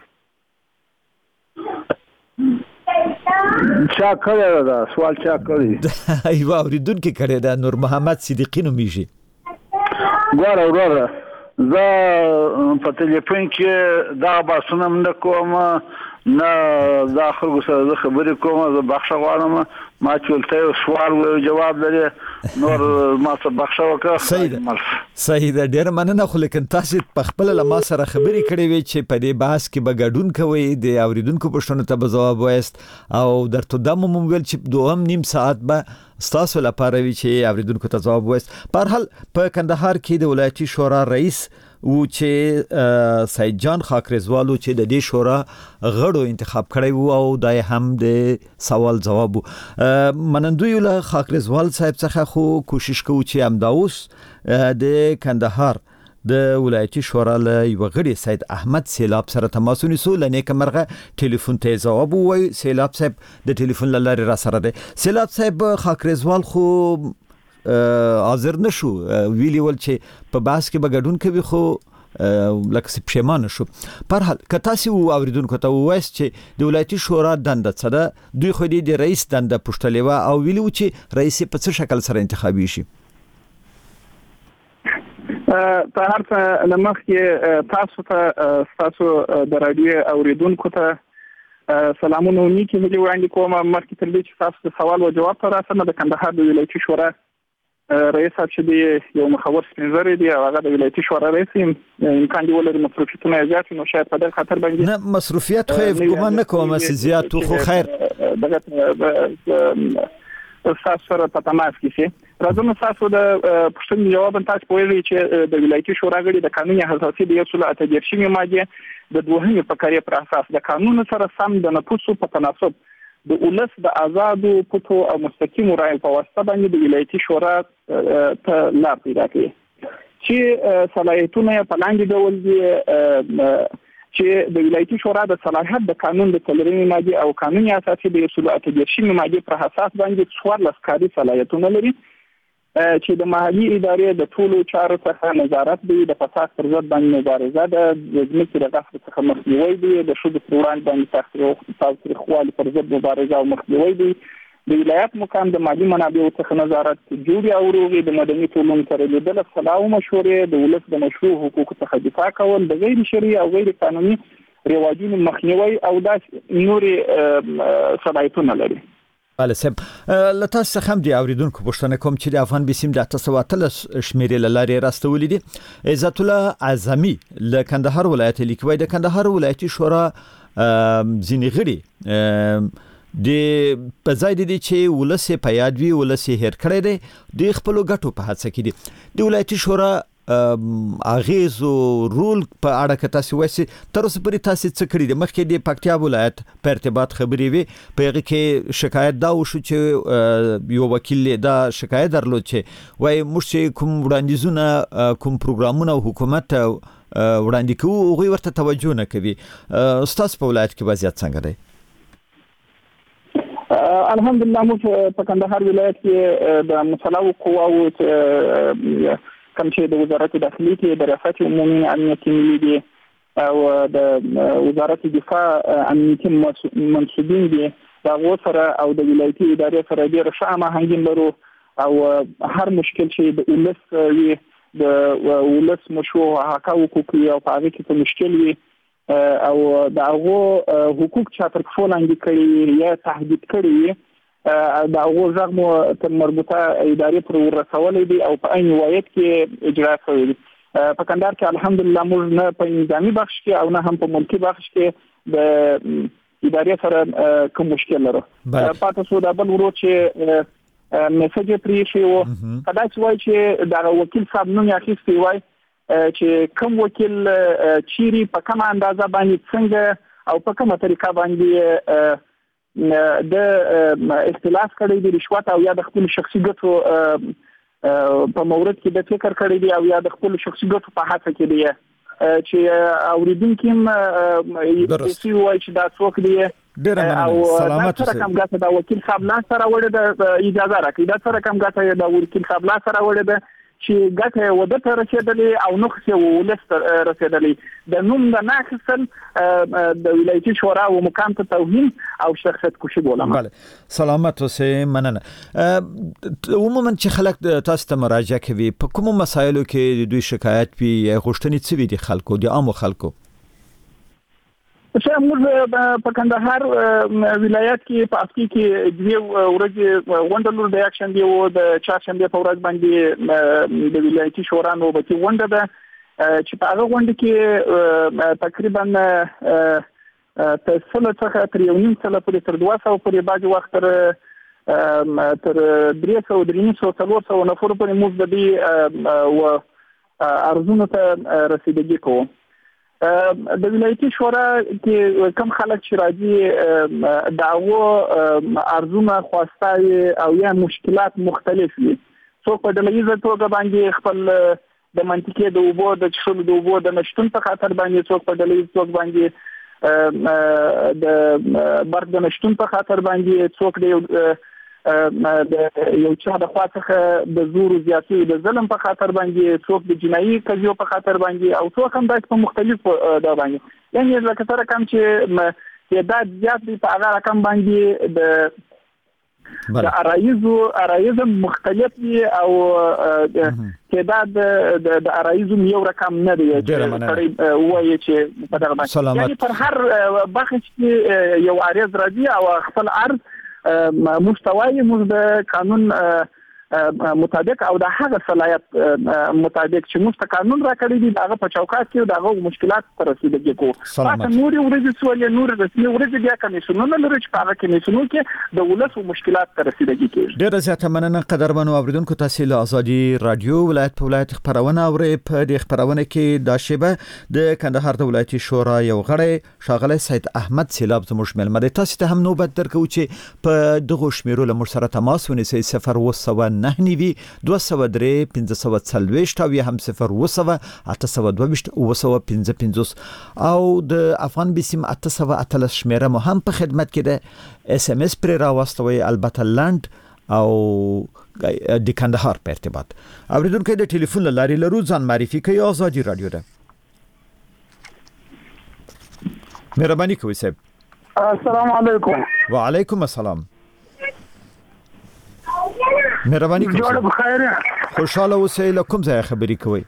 چا کړی دا سوال چا کړی ایو اوریدونکو کړی دا نور محمد صدیقی نومیږي ګوره زه په ټلیفون کې دا باسونه نه کوم نه دا خلکو سره خبرې کوم زه بخښه غواړم ما چې ولته سوال او جواب لري نور ما څه بخښه وکړه صحیح ده ډیر مننه خو لیکن تاسو په خپل لما سره خبرې کړې وي چې په دې بحث کې به ګډون کوي د اوریدونکو پوښتنو ته به جواب وایست او درته د مومول چې 2.5 ساعت به تاسو لپاره وی چې اوریدونکو ته جواب وایست په هر حال په کندهار کې د ولایتي شورا رئیس او چې سید جان خاکریزوالو چې د دې شورا غړو انتخاب کړی وو او دای هم د سوال جواب منندوی له خاکریزوال صاحب څخه خو کوشش کوو چې امداوس د کندهار د ولایتي شورا له یو غړي سید احمد سیلاب سره تماس ونیسو لنیک مرغه ټلیفون ته جواب وای سیلاب صاحب د ټلیفون لاره را سره دی سیلاب صاحب خاکریزوال خو حاضر نشو ویلی ول چې په باس کې بغډون کوي خو لکه پښیمانه شو پر حال کته سی اوریدونکو ته وایست چې د ولایتي شورا دنده څه ده دوی خو د رئیس دنده پښتلې و او ویلو چې رئیس په څه شکل سره انتخابي شي په هر څه لمخ کې تاسو د رادیو اوریدونکو ته سلامونه نیکی ملي وړاندې کوم مخکې تر دې چې تاسو سوال او جواب ته راځم د کندهار د ولایتي شورا رئیس چې دی یو مخور سپینزری دی او هغه د ولایتي شورا رئیس امکان دی ولري مصروفیتونه زیات نو شاید په دغه خاطر باندې نه مصروفیت خو ګمان نه کوم چې زیات خو خیر دغه تاسو سره په تماس کې شي راځم تاسو د پښتون جواب تاسو پوهیږئ چې د ولایتي شورا غړي د قانوني اساسي د 138 ماده د دوهمې فقرې پر اساس د قانون سره سم د نفوسو په تناسب د ولس د آزادو پټو او مستقیم رایو په واسطه باندې د ولایتي شورا ته لار پیدا کوي چې صلاحیتونه په لاندې ډول دي چې د ولایتي شورا د صلاحیت د قانون د 3 ماده او قانون اساسي د اصول اتجشي ماده پر اساس باندې څوار لسکاري صلاحیتونه لري چې د مالی ادارې د ټولو چارو څخه نظارت دی، د فساد پر ضد باندې مبارزه ده، د ځمکې د غصب څخه مخنیوي دی، د شذ پر وړاندې باندې تاوتریخوالي پر ضد مبارزه او مخنیوي دی، د ولایت مقام د مالی منابعو څخه نظارت، جوړې او روغې د مدني ټولنو سره لیدل، صلاح او مشورې، د ولس د مشروع حقوقو څخه دفاع کول، د غیر شرعي او غیر قانوني رواجونو مخنیوي او د نورې صلاحیتونه لري. بله صاحب، لته څخه هم دی اوریدونکو پوښتنه کوم چې د افغان بیسیم د 813 شمیرې لارې راستولې دي. عزت الله اعظمي له کندهار ولایت لیکوي د کندهار ولایتي شورا ځینې غړي د پزای دي چې ولسه پیادوي ولسه هر کړی دی د خپل غټو په هڅه کې دي. د ولایتي شورا اغیز او رول په اړه کې تاسو وایي تر اوسه پورې تاسو څه کړی د مخکې د پکتیا ولایت په ارتباط خبرې وي په هغه کې شکایت دا وشو چې یو وکیل دا شکایت درلود چې وایي موږ کوم وړاندیزونه کوم پروګرامونه او حکومت وړاندې کوي او ورته توجه نه کوي. تاسو په ولایت کې وضعیت څنګه دی؟ الحمدلله موږ په کندهار ولایت کې د مسلو قواو کوم چې د وزارت داخلي کې د ریاست عمومي امنیتي ملي دي او د وزارت دفاع امنیتي منصوبین دي دا وسره او د ولایتي ادارې سره ډېر ښه هماهنګي لرو او هر مشکل چې د ولس وي د ولس مشروع حقوق او په هغه کې مشکل وي او د هغه حقوق چې تر څو لاندې کړي یا تهدید کړي دا هغه ځغمو تر مربوطه ادارې پر ورسولې دي او په عین وایت کې اجرا شوی دي. په کندهار کې الحمدلله موږ نه په نظامی بخش کې او نه هم په ملکی بخش کې د ادارې سره کوم مشکل لرو. پاتې شو دا بل ورو چې میسج پرې شو کدا چې وایي چې دا وکیل صاحب نوم یې اخیستی وایي چې کوم وکیل چیرې په کومه اندازه باندې څنګه او په کومه طریقه باندې د اختلاف کړي د رشوت او یا د خپل شخصي ګټو په مورد کې د فکر کړي دی او یا د خپل شخصي ګټو په هڅه کې دی چې اوریدونکو د سی وای چې دا څوک دی او سلامت سره کوم ګټه دا وکیل صاحب لا سره وړه د اجازه راکړي دا سره کوم ګټه دا وکیل صاحب لا سره وړه د چې ګټه وده ته رسیدلې او نو څه ولست رسیدلې د نوم د ناخصن د ولایتي شورا او مقام ته توهین او شخصیت کوشي بولم. بله سلامت اوسه مننه. عموما چې خلک تاسو ته مراجعه کوي په کوم مسایلو کې دوی شکایت وي غوښتنې څه وي د خلکو د عامو خلکو؟ چې موږ په کندهار ولایت کې په افتی کې دوه ورځې غونډه د اکشن دی او د چاشنبه په ورځ باندې د ولایتي شورا نوبتي غونډه ده چې په هغه غونډه کې تقریبا تسلط څخه تر یو نیم سال پورې تر 200 پورې باج وخت تر 300 400 نفر پورې موږ د دې او ارزونه ته رسیدګي کوو. د ولایتي شورا کې کم خلک چې راځي داوو ارزونه خواستای او یا مشکلات مختلف دي. څوک په ډلهیزه توګه باندې خپل د منطقې د اوبو د چښلو د اوبو د نشټون په خاطر باندې څوک په ډلهیزه توګه باندې د برق د نشټون په خاطر باندې څوک د یو چا د خوا څخه د زور زیاتي د ظلم په خاطر باندې څوک د جنایي قضیو په خاطر باندې او څوک هم د مختلف دا باندې یعنی لکه سره کوم چې دا زیات دي په هغه رقم باندې د ارایز مختلف دي او تعداد د ارایز یو رقم نه دی چې وایي چې په دغه باندې یعنی پر هر بخش کې یو عرض راځي او خپل عرض مستوی موږ د قانون مطابق او د هغه صلاحیت مطابق چې موږ قانون راکړی دی دغه په چوکاټ کې دغه مشکلات تر رسیدګي کوو. تاسو نور ورځې سوالې نور رسمي ورځې بیا کمیسیونونه لري چې په هغه کمیسیونو کې د ولس مشکلات تر رسیدګي کوي. ډېر زیاته مننه قدرمنو اوریدونکو تاسو له ازادي رادیو ولایت په ولایت خبرونه اورئ. په دې خبرونه کې دا شیبه د کندهار د ولایتي شورا یو غړی ښاغلی سید احمد سیلاب زموږ ملمه دی. تاسو ته هم نوبت درکو چې په دغه شمیرو له مر سره تماس ونیسئ 0 9 نیوي 203 1540 او هم 0 822 955 او د افغان بسیم 8 شمیره مو هم په خدمت کې ده اس ام اس پر راوستوي البته لاند او د کندهار په ارتباط اوریدونکو د ټلیفون لاري لرو ځان معرفي کوي آزادي رادیو ده مهرباني کوئ صاحب السلام علیکم وعلیکم السلام مهرباني کوئ جوړ بخیر خوشاله اوسئ لکم ځای خبري کوئ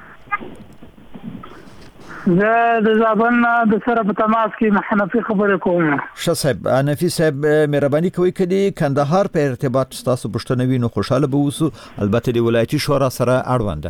زه د زابل د سره په تماس کې حنفي خبرې کوم ښه صاحب حنفي صاحب مهرباني کوئ کدي کندهار په ارتباط تاسو پښتنه وینو خوشاله به اوسو البته د ولایتي شورا سره اړوند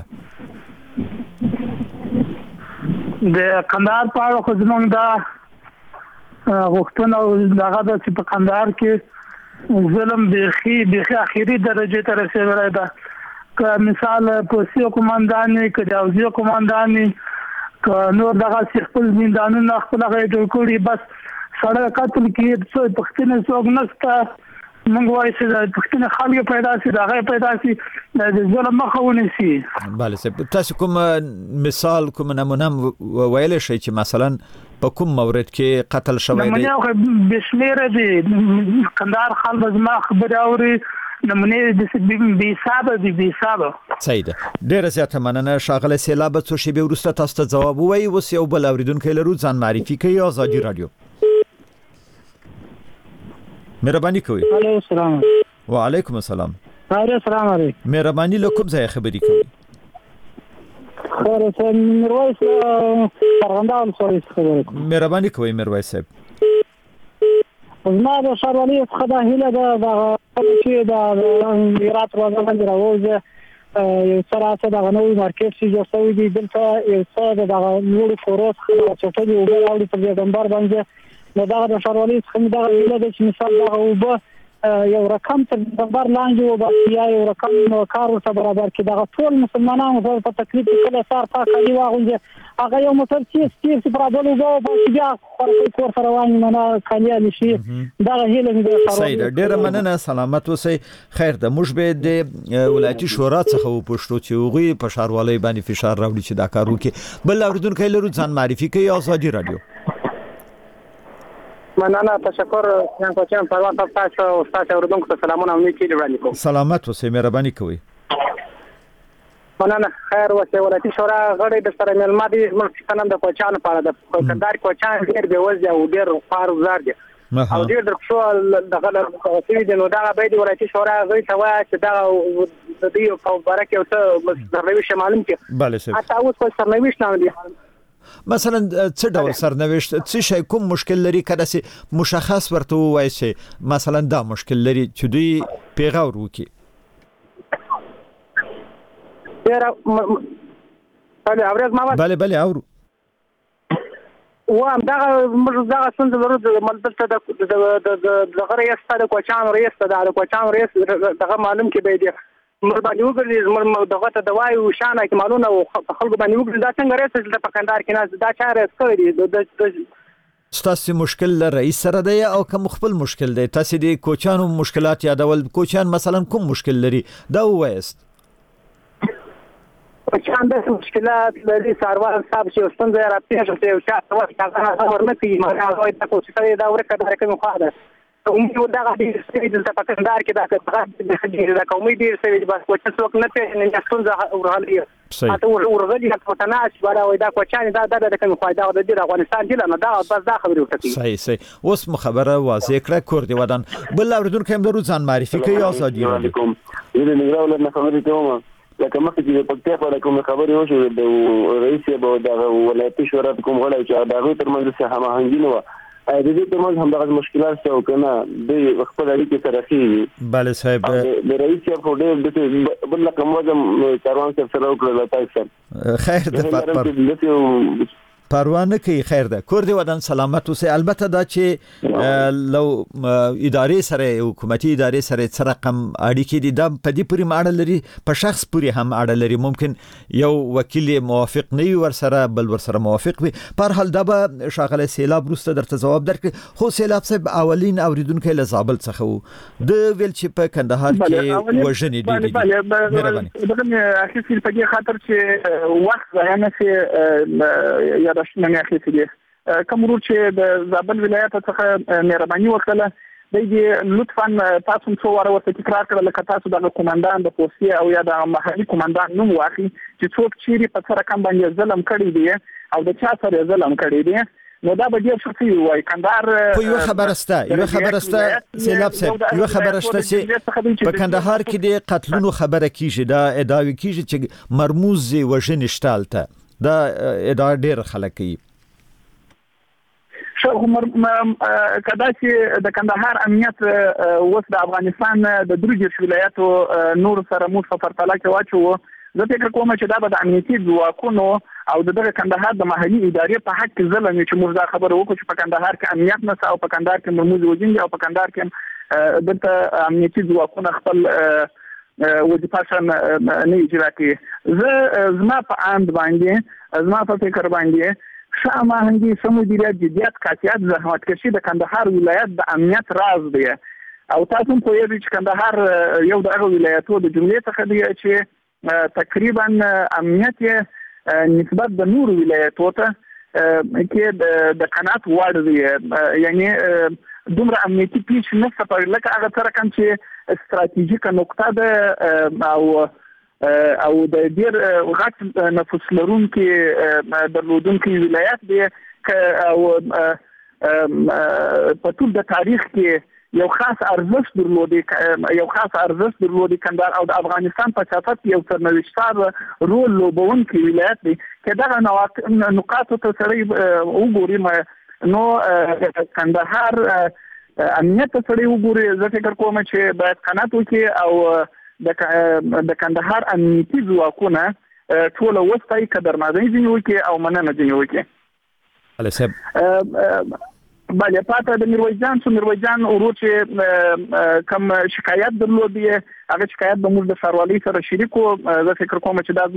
د کندهار په اړه خو زمونږ دا غوښتنه او دغه د په کندهار کې ظلم بيخي اخیری درجه ته رسیدلی ده که مثال پولیسو قومنداني که د اوزیو قومنداني که نور دغه خپل زندانونه خپل غي جوړ کړي بس سړی قتل کې څو پښتنه څوک نشته موږ وایو چې پښتنه خلک پیدا سي دغه پیدا سي د ظلم مخاوني سي بله صاحب تاسو کوم مثال کوم نمونه ویل شي چې مثلا په کوم مورد کې قتل شوی دی نمونه بشمیره دي کندهار خلک زما خبر اوري نمونه د بي حساب صحیح ده ډیره زیاته مننه شاغله سیلاب څو شی به ورسته تاسو ته جواب وایي اوس یو بل اوریدونکو لرو ځان معرفي کوي آزادي رادیو مهرباني کوئ السلام وعلیکم السلام السلام علیکم مهرباني لکم ځای خبري کوي خیر مرویس فرغندان خبرې مهرباني کوئ مرویس صاحب زما د شاروالي څخه د هیله د چې د میراث روزه باندې راوځي یو سره د غنوي مارکیټ چې جوړ شوی دی دلته یو څه د نورو فوروس چې ټول یو بل اوري په دمبر باندې نو دا د شاروالي څخه د هیله د چې مثال دا وبه یو رقم تر دمبر لاندې او یا یو رقم نو کار سره برابر کې دا ټول مسلمانانو په تکلیف کله سار پاکي واغونځي هغه یو موټر چې برابر وګو په بیا خوري کور سره وانه نه کالیا نشي دا هیله د شاروالي سید ډیر مننه سلامت اوسئ خیر د موږ به د ولایتي شورا څخه وپوښتو چې هغه په شاروالي باندې فشار راوړي چې دا کار وکړي بل اوریدونکو لرو ځان معرفي کوي آزادي رادیو مننه تشکر څنګه کوم په وخت تاسو استاد اوردونکو ته سلامونه امنیت کې وړاندې کوم سلامت اوسئ مهرباني کوئ مننه خیر اوسئ ولایتي شورا غړي د سره ملما دي موږ څنګه د کوچان په اړه د کندهار کوچان ډیر به وځي او ډیر فار وزار دي او ډیر د شو دغه څه دي نو دا به د ولایتي شورا غړي ته وایي چې دا د دې په اړه کې اوسه سرنوي شمالم کې بله صاحب اته اوس په سرنوي شنه دي مثلا څه ډول سرنوشت څه شي کوم مشکل لري کله چې مشخص ورته وایي چې مثلا دا مشکل لري چې دوی پیغور وکي بله اورو و هم دا څنګه ورو د ملته د رئیس د کوچان رئیس د کوچان رئیس دغه معلوم کې به دي مرباني وګړي دغه ته دوای او شانه کې معلومه او خلکو باندې وګړي دا څنګه رئیس د پکندار کې نه دا چاره کوي ستاسو مشکل رئیس سره دی او کوم خپل مشکل دی تاسو د کوچانو مشکلات یادول کوچان مثلا کوم مشکل لري دا وایست کوچان د مشکلات لري ساروال صاحب چې ستنځه راپېښ شوی او چې هغه ورنه کوي مګر دا کوڅه دا ورکه دا کوم خاله کوم دا غوډي سوي د پکندار کې دا خدای دا کومې دي سوي بس کوڅه څوک نه پیژني نه څنګه ورغلي اته ورغلي په تناش ولا دا کوچان دا کوم فائدہ د افغانستان دی نه دا بس دا خبرې وکړي صحیح اوس مخبره واضح کړه کور دی ودان بل اوریدونکو هم درو ځان معرفي کوي آزادي علیکم زه نه غواړم نه خبرې کوم لکه مخکې چې په پکتیا په کوم خبرې وشو د رئیس به د ولایتي شورا کوم غړي چې دا غوښتل ترمنځ څه هماهنګي نه و د دې ترمنځ هم دغه مشکلات شو کنه د خپل اړیکې سره خېږي bale صاحب د رئیس په ډېر د بل کوم وجه کاروان سره وکړل تاسو خیر د پروانه کوي. خیر ده کور دی ودان سلامت اوسه. البته دا چې لو ادارې سره حکومتي ادارې سره څه رقم اړیکې دي دا په دې پورې اړه لري، په شخص پورې هم اړه لري. ممکن یو وکیل موافق نه وي ور سره بل ور سره موافق وي. په هر حال دا به شاغله سیلاب وروسته درته جواب درکړي. خو سیلاب صاحب اولین اوریدونکو له زابل څخه وو د ویل چې په کندهار کې وژنې دي. دغه اخیستل په دې خاطر چې وخت ځای نه سي یا دښمنه نه اخیستل کوم ورور چې د زابل ولایت څخه مهرباني وکړه د لطفاً تاسو څو واره ورته تکرار کړل لکه تاسو د قومندان د پوسټي او یا د محلي قومندان نوم واخلي چې څوک چیرې په سره کم باندې ظلم کړی دی او د چا سره ظلم کړی دی نو دا به ډیر شخصي وای. کندهار یو خبرسته سیلاب صاحب یو خبرسته چې په کندهار کې د قتلونو خبره کیږي، دا ادعای کیږي چې مرموز وژنې شتالته دا ادعا ډیر خلک کوي. شو کدا چې د کندهار امنیت اوس د افغانستان د دروجر ولایتو نور سره مو په پرتله کې واچو. زه فکر کوم چې دا به د امنیتي ځواکونو او د کندهار د محلي ادارې په حق ظلم چې موږ دا خبره وکړو چې په کندهار کې امنیت نه او په کندهار کې مرموز وژنې او په کندهار کې د امنیتي ځواکونو خپل وظیفه نه اجرا کوي. زه زما په اند باندې زما په فکر باندې شامه هندي سمودیریت جديات قاطعیت زحمت کشي د کندهار ولایت د امنیت راز دی او تاسو په یوه چې کندهار یو د هغه ولایتو د جملې څخه دی چې تقریبا امنیت نسبت د نور ولایتو ته کې د قناعت وړ دی. یعنی دومره امنیتي پیش نه سپارل لکه هغه سره کوم چې استراتیژیک نقطه ده او د ډیر غټ نفوس لرونکي درلودونکي ولایت دی او په ټول د تاریخ کې یو خاص ارزښت درلودي کندهار او د افغانستان په سیاست یو سرنوشتار رول لوبونکي ولایت دی. که دغه نقاط ته سړی وګوري نو کندهار امنیت ته سړی وګوري زه فکر کوم چې باید قناعت وکړي او د کندهار امنیتي ځواکونه ټول وستای قدرمنۍ ځنی وکړي او مننه ځنی وکړي. علي صاحب بله پاته د میرویس جان ورور چې کوم شکایت درلودي هغه شکایت به موږ د ښاروالۍ سره شریکو. زه فکر کوم چې دا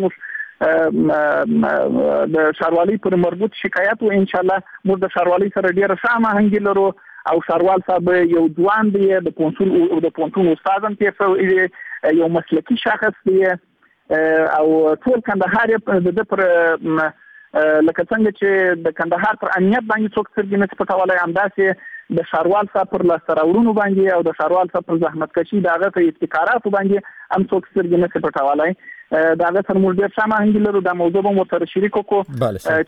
زموږ د ښاروالۍ پر مربوط شکایت و ان شاء الله موږ د ښاروالۍ سره ډیره ښه هماهنګي لرو او ښاروال صاحب یو ځوان دی د پونتون استاد هم کې یو مسلکي شخص دی او ټول کندهار د پر لکه څنګه چې د کندهار پر امنیت باندې څوک سترګې نه پټولای همداسې د ښاروال صاحب پر لاسته راوړنو باندې او د ښاروال صاحب پر زحمت کشي د هغه په ابتکاراتو باندې هم څوک سترګې نه پټولای. د هغه سره موږ ډېر ښه هماهنګي لرو. دا موضوع به مو سره شریک وکړو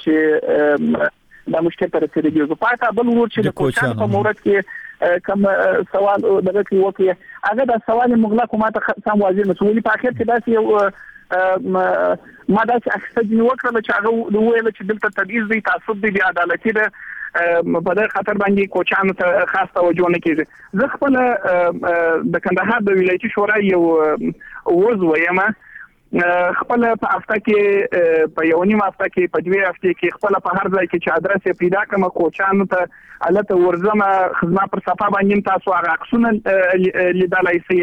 چې دا مشکل پر رسېږي. پاته بل ورور چې د کوچان په مورد کې کوم سوال دغه کې وکړي هغه دا سوال مغلق ماته سم واضح مسؤلیت په اخر کې داسې یو ما دا چې اخستجنی وکړل چې هغه ویل چې دلته تبعیض دی تعصب دی عدالتي ده په دغه خاطر باندې کوچانو ته خاص توجه نه کیږي. زه خپل د کندهار د ولایتي شورا یو عضو یم. خپل په هفته کې په یو نیم هفته کې په دوه هفته کې خپل په هر ځای کې چې ادرس پیدا کوم کوچانو ته الته ورزمه خدمت پر صفه باندې تاسو هغه عکسونه لیدلای شئ.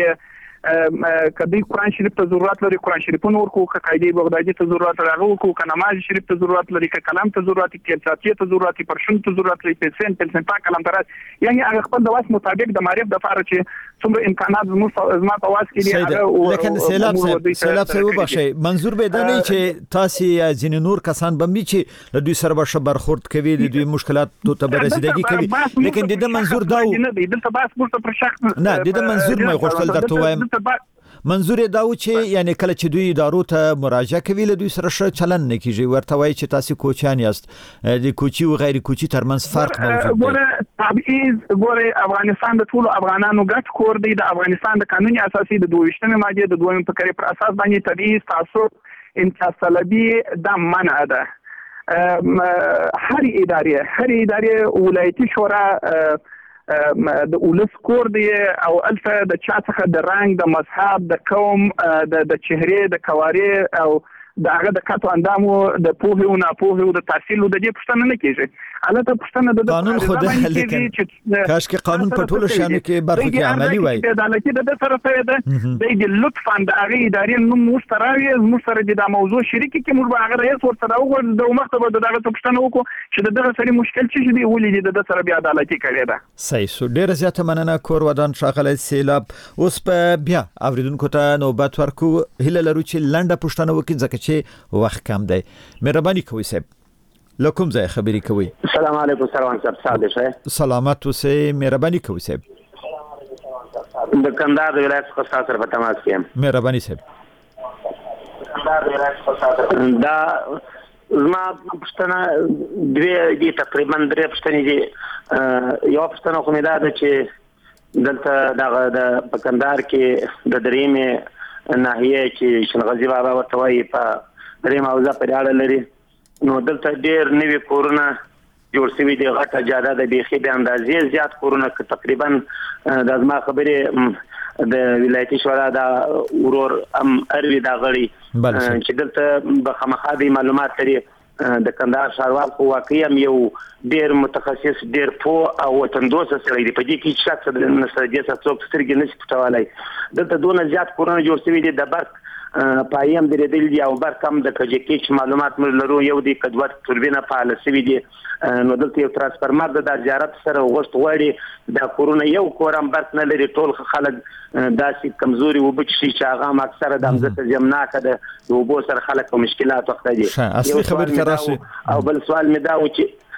کدی قرآن شریف ته ضرورت لري قرآن شریفونه ورکو که قاعده بغدادي ته ضرورت لري ورکو که نماز شریف ته ضرورت لري که کلام ته ضرورت لري که ته ضرورت لري پرشن ته ضرورت لري پلسن پاک کلام درات یعنی هغه خپل د واس مطابق د معرفت د فار چې څومره امکانات زما په واس کې دي هغه لیکن سیلاب صاحب وبخښي منظور به دا نه چې تاسو ځین نور کسان بمبي چې د دوی سره به برخورد کوي د دوی مشکلات ته برسیدګي کوي لیکن د منظور دا نه دی دلته باس ورته پر شخص نه د منظور مې غوښتل درته وایم منظور دا و چې یعنی کله چې دوی ادارو ته مراجعه کوي له دوی سره ښه چلن نه کیږي ورته وایي چې تاسو کوچیان یاست د کوچی او غیر کوچی ترمنځ فرق موجود دی. ګوره افغانستان د ټولو افغانانو ګډ کور دی. د افغانستان د قانوني اساسي د 22مه ماده د 2 فقرې پر اساس باندې تبعیض تعصب امتیاز طلبي د منع ده. هر ادارې ولایتي شورا د اولس کور دی او الفه د چا څخه د رنګ د مذهب د قوم د چهره د کواري او د هغه د کاتو اندامو د پوهې او ناپوهې او د تحصیل او د دې پښتنه نه کیږي البته پښتنه د قانون خود لیکن کاش کې قانون په ټولو شانو کې برخه کې عملی وای د عدالت د طرف ته ده د لطفا د هغه ادارې نوم مستراوي مستر د موضوع شریک کې موږ هغه رئیس ورته راوغل د مکتب د دغه پښتنه وکړو چې دغه سړي مشکل چې دی ولې د سره بیا عدالتي کړی ده صحیح سو ډیر زیاته مننه کور ودان شاغله سیلاب اوس په بیا اوریدونکو ته نوبت ورکو هله لرو چې لنډه پښتنه وکړي ځکه چې وخت کم دی مهرباني کوئ صاحب لکم ځای خبرې کوي السلام علیکم سروان صاحب ساده شه سلامات اوسه مهرباني کوئ صاحب د کندهار د ولایت څخه سره په تماس کې مهرباني صاحب دا زما پښتنه دوی تقریبا درې پښتنې دي یو پښتنه خو مې دا ده چې دلته د کندهار کې د دریمې ناحیه چې شنغزي بابا ورته وایي په دریم حوزه پورې اړه لري نو دلته ډېر نوي کورونه جوړ شوي دي غټه جاده د بیخي د اندازې زیات کورونه تقریبا د زما خبرې د ولایتي شورا د ورور اروي دا غړي چې دلته به خامخا د معلومات لري د کندهار ښاروال خو واقعي یو ډېر متخصص ډېر پوه او وطندوسه سړی دی په دې کې شک نشته دې څوک سترګې نشي پټولی دلته دونه زیات کورونه جوړ شوي دي د برق پایم درېدل دي او برق هم د کجکي چې معلومات موږ لرو یو دی کدوت توربینه فعاله شوي دي نو دلته یو ترانسفرمر د زیارت سره غوښت غواړي دا کورونه یو کور هم برق نه لري ټول خلک داسې کمزوري وبو چې هغه هم اکثره د ځمکه زمناکه د اوبو سره خلک په مشکلات وخت دي اصلي خبر تراسي او بل سوال مې دا و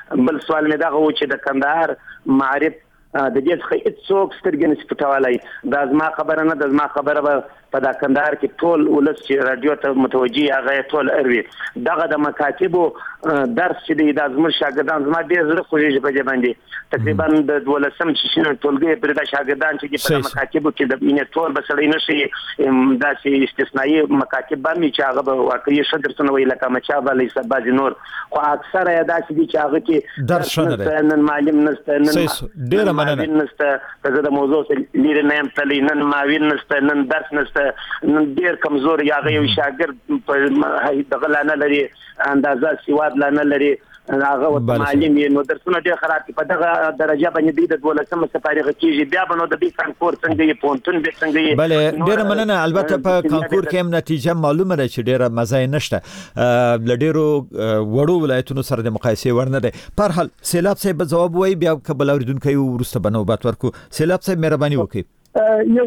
چې د کندهار معرف د دې څخه هیڅوک سترګې نشي پټولی دا زما خبره نه ده زما خبره به په دا کندهار کې ټول ولس چې رادیو ته متوجي هغه ټول اروي دغه د مکاتبو درس چې دی دا زموږ شاګردان زما ډېر زړه خوږېږي په دې باندې تقریبا د 12 شینه ټولګي پر دا شاګردان چې په مکاتبو کې د مینه ټول به سړی نشي داسې استثنایی مکاتب باندې چې هغه به واقعي ښه درسونه ویل کما چا به لیسه بعضې نور خو اکثره یې داسې دي چې هغه کې درس نن معلم نشته نن ډېره مننه نشته که زه د موضوع لرې نه یم تللی نن معاون نشته نن درس نشته نن ډېر کمزور هغه یو شاګرد دغه لا نه لري اندازه سواد لا نه لري هغه معلم یې نو درسونه ډېر خراب دي په دغه درجه باندې دی د 12مه سپارغه کېږي بیا به نو د دې کانکور څنګه یې پونتون به څنګه یې بله ډېره مننه البته په کانکور کې هم نتیجه معلومه ده چې ډېره مزه نشته ل ډېرو وړو ولایتونو سره د مقایسې ورنه ده پر حال سیلاب صاحب جواب وایي بیا قبل اوریدونکو ورسته بنوبات ورکو سیلاب صاحب مهرباني وکړئ یو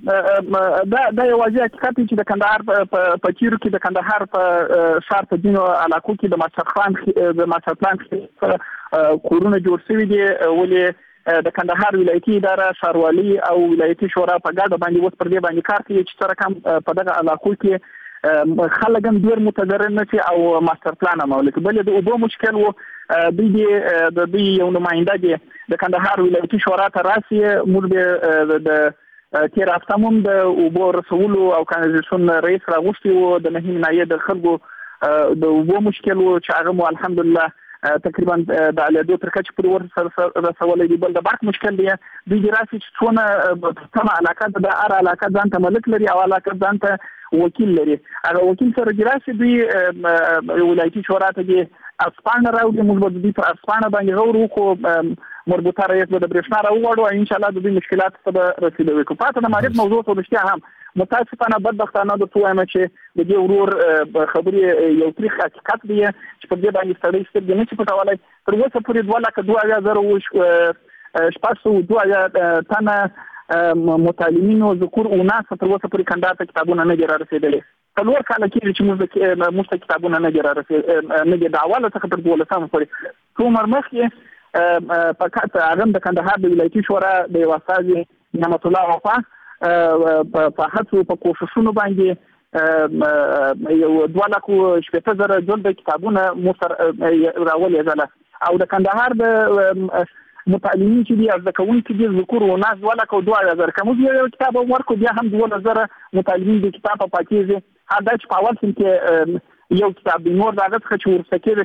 دا یو واضح حقیقت چې د کندهار په چیرو کې د کندهار په ښار په دینو علاقو کې د ماستر پلان کورونه جوړ شوي دي ولې د کندهار ولایتي اداره ښاروالي او ولایتي شورا په ګډه باندې اوس پر دې باندې کار کوي چې سره کم په دغه علاقو کې خلک هم ډېر متضرر نه شي او ماستر پلان عمل کوي بل د اوبو مشکل و دوی یو نماینده دی د کندهار ولایتي شورا ته راسي موږ د تیر هفته هم د اوبو رسولو او کانالیزاسیون رئیس راغوښتي و د نهمې ناحیې د خلکو د اوبو مشکل و چې هغه مو الحمدلله تقریبا د علیدو تر کچې پورې ورسولی دی بل د برق مشکل دی دوی دې راسي چې څونه سمه علاقه ده د هر علاقه ځان ته ملک لري او علاقه ځان ته وکیل لري هغه وکیل سره دې راسي دوی ولایتي شورا ته دې اسپانه راوړي موږ به دوی په اسپانه باندې غور وکړو مربوطه رئیس به د برېښنا راوغواړو او انشاءالله د دوی مشکلات ته به رسیدو وکړو پاته د معرف موضوع ته رښتیا هم متاسفانه بدبختانه درته وایم چې د دې ورور خبرې یو تریخ حقیقت دی چې په دې باندې سړی سترګې نشي پټولی تر اوسه پورې 2,22,000 تنه متعلمینو ذکور او ناس تر اوسه پورې کندهار ته کتابونه نه دي رارسېدلي څلور کاله کېږي چې موږ ته کتابونه نه دي رارسېدلي نه دي د اوله څخه تر 12مه پورې څو عمر مخکې فقط هغه د کندهار د ولایتي شورا د یو استازي نعمت الله وفا په هڅو په کوششونو باندې یو 2,60,000 جلد کتابونه راولېږله او د کندهار د متعلمین چې دي زده کوونکي دي ذکور او ناس 2,02,000 که موږ یو کتاب ورکړو بیا هم 12,000 متعلمین د کتاب په پاکیږي دا چې په اول سم کې یو کتاب دی نور دغه څخه چې ورسته کېږي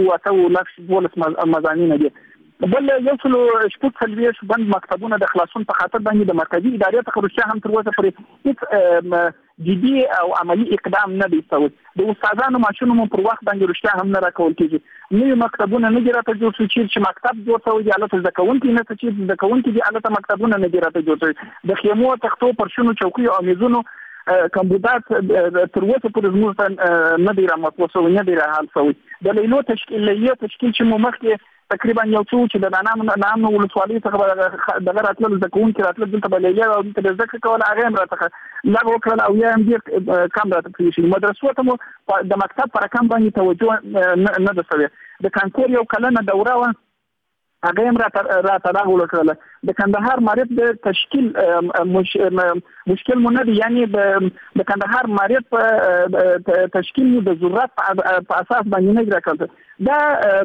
12 مضامین دي بل یو څلو شپږ بند مکتبونه د خلاصون په خاطر باندې د مرکزي ادارې څخه رښتیا هم تر اوسه پورې هیڅ جدي او عملی اقدام نه دی شوی. د استادانو معاشونه مو پر وخت باندې رښتیا هم نه راکول کیږي. نوی مکتبونه نه دي راته جوړ شوي چې مکتب جوړ شوی دی الته زده کوونکي نه چې زده کوونکي دي الته مکتبونه نه دي راته جوړ شوي. د خیمو تختو پرشونو چوکیو او میزونو کمبودات تر اوسه پورې زموږ نه دی رامتو شوی، نه دی راحل شوی. د لیلو تشکیل چې مو مخکې تقریبا یو څو چې د نام ولسوالۍ څخه دغه راتلل زده کوونکي راتلل دلته به لیلیه او دلته زده کړه کوله، هغه هم راڅخه لږ وکړل او یا هم ډېر کم راته پرې شي. مدرسو ته مو د مکتب په رقم باندې توجه نه ده شوې. د کانکور یو کلنه دوره وه، هغه هم راته دغه وکړله. د کندهار معرف د تشکیل مشکل مو نه دی، یعنی د کندهار معرف تشکیل مو د ضرورت په اساس باندې نه راکړل. دا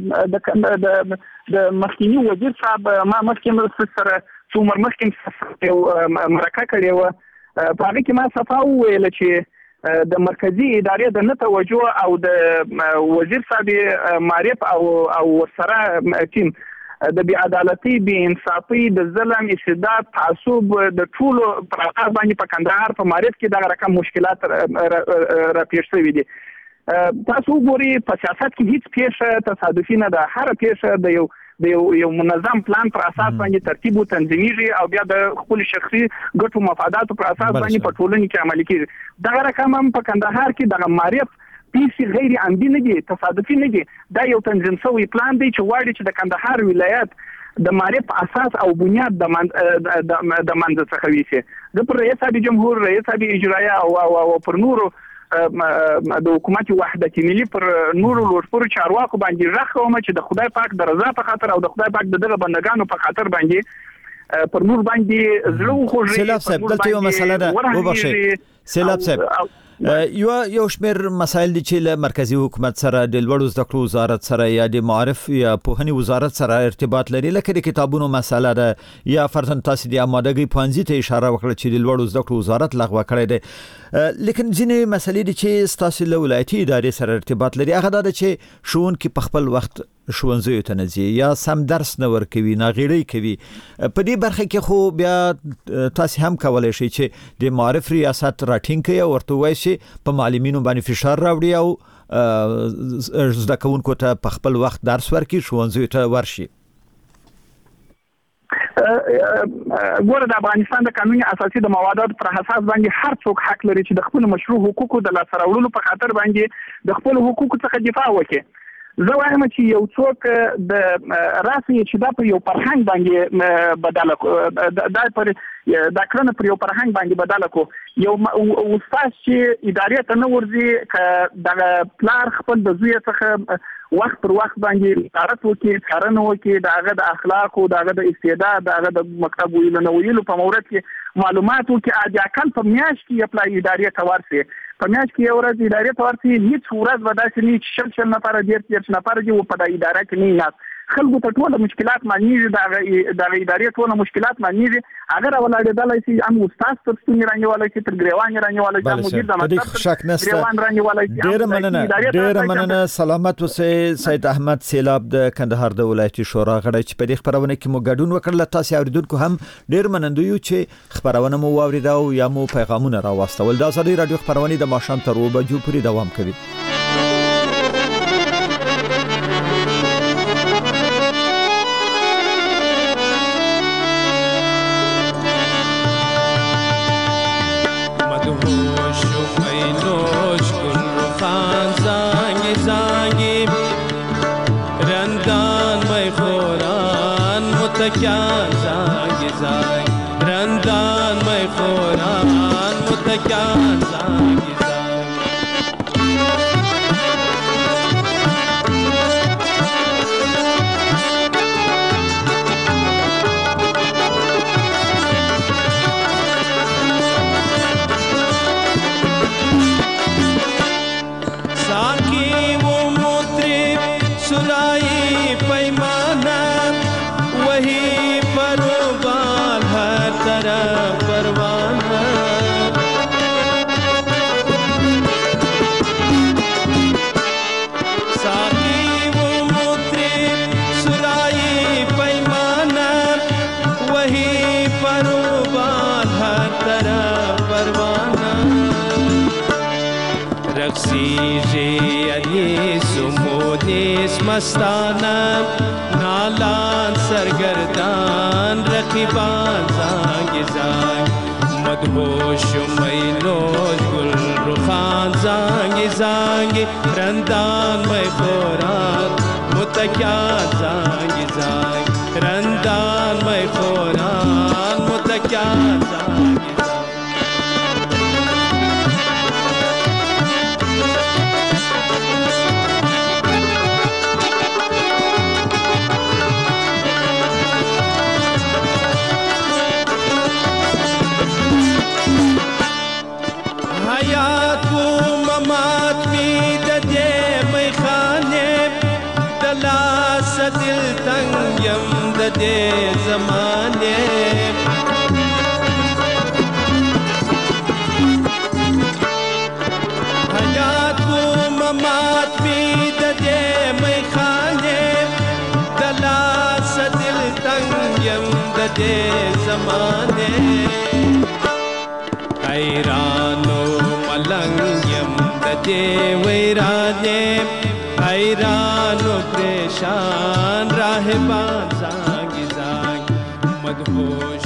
د مخکینی وزیر صاحب ما مخکې سره څو عمر مخکې یو مرکه کړې وه، په هغې کې ما صفا وویله چې د مرکزي ادارې د نه توجه او د وزیر صاحب معرف او ورسره ټیم د بې عدالتي، بې انصافي، د ظلم، استبداد، تعصب د ټولو پر اساس باندې په کندهار په معرف کې دغه رقم مشکلات راپېښ شوي دي. تاسو وګورئ په سیاست کې هیڅ پیښه تصادفي نه ده. هره پیښه د یو منظم پلان پر اساس باندې ترتیب او تنظیمیږي او بیا د خپل شخصي ګټو مفاداتو پر اساس باندې په ټولنه کې عملي کیږي. دغه رقم هم په کندهار کې دغه معرف پیسې غیر عمدي نه دي، تصادفي نه دي. دا یو تنظیم شوی پلان دی چې غواړي چې د کندهار ولایت د معرف اساس او بنیاد د منځ څخه ویسي. د پر رئیس صاحب جمهور، رئیس صاحب اجرایه او پر نورو د حکومت وحدت ملي پر نورو لوړپوړو چارواکو باندې راخ کوم چې د خدای پاک د رضا په خاطر او د خدای پاک دغه بندگانو په خاطر باندې پر نور باندې زړه خوږي. سیلاب صاحب دلته یو مسله ده، وبخښئ سیلاب صاحب، یو شمیر مسایل دي چې له مرکزی حکومت سره د لوړو زده کړو وزارت سره یا د معارف یا پوهنې وزارت سره ارتباط لري، لکه د کتابونو مسله ده یا فرضاً تاسو د آمادګۍ پوهنځي ته اشاره وکړه چې د لوړو زده کړو وزارت لغوه کړی دی. لیکن ځینې مسلې دي چې ستاسو له ولایتي ادارې سره ارتباط لري، هغه دا ده چې ښوونکي په خپل وخت ښوونځیو ته نه ځي یا سم درس نه ورکوي، ناغېړۍ کوي. په دې برخه کې خو بیا تاسو هم کولی شئ چې د معارف ریاست راټینګ کړئ او ورته ووایئ چې په معلمینو باندې فشار راوړي او زده کوونکو ته په خپل وخت درس ورکړي، ښوونځیو ته ورشي. ګوره د افغانستان د قانوني اساسي د مواداتو پر اساس باندې هر څوک حق لري چې د خپل مشروع حقوقو د لاسته راوړلو په خاطر باندې د خپل حقوقو څخه دفاع وکړي. زه وایم چې یو څوک د راسي چې دا په یو فرهنګ باندې بدله دا کړنه پر یو فرهنګ باندې بدله کو. یو استاد چې ادارې ته نه ورځي که دغه پلار خپل د زوی څخه وخت پر وخت باندې ادارت وکړي، څارنه وکړي، دغه د اخلاقو، دغه د استعداد، دغه د مکتب ویلو نه ویلو په مورد کې معلومات وکړي، اجاکل په میاشت کې خپل ادارې ته ورسي. په میاشت کې یو ورځ ادارې ته ورسي، هیڅ ورځ به داسې نه چې شل نفر ډېر نفر دي په د اداره کې نه ناست. خلکو ته ټول مشکلات معنیږي، د ادارې ټول مشکلات معنیږي. اگر ولادتلای شي ام استاد تر ستونی رانیوالای شي، تر ګریوان رانیوالای شي، مدیر د مکتب ګریوان رانیوالای شي. ډېر مننه. سلامت اوسئ. سید احمد سیلاب د کندهار د ولایتي شورا غړی چې په دې خبرونه کې مو ګډون وکړل. تاسو اوریدونکو هم ډېر مننه یو چې خبرونه مو واوریدا او یا مو پیغامونه راوستول. د ازادي رادیو خبرونه د ماښام تر 2 بجو پورې دوام کوي. متکیان زنگ زنگ رندان می خوران متکیان زنگ साकी वो मुतरिब सुनाई पैमाना वही परवान हर तरफ परवाना साकी वो मुतरिब सुनाई पैमाना वही परवान हर तरफ परवाना رقصیږي انیس و مونیس مستانه نالان سرگردان رقیبان زانگ زانگ مدهوش و مینوش گل رخان زانگ زانگ رندان میخوران متکیان زانگ زانگ رندان میخوران متکیان زانگ حیات و ممات می دده میخانه دلاس دل تنگم دده زمانه حیات و ممات می دده میخانه دلاس دل تنگم دده زمانه حیرانو ملنگیم دده ویرانه حیرانو پریشان راهبان زانگ زانگ مدهوش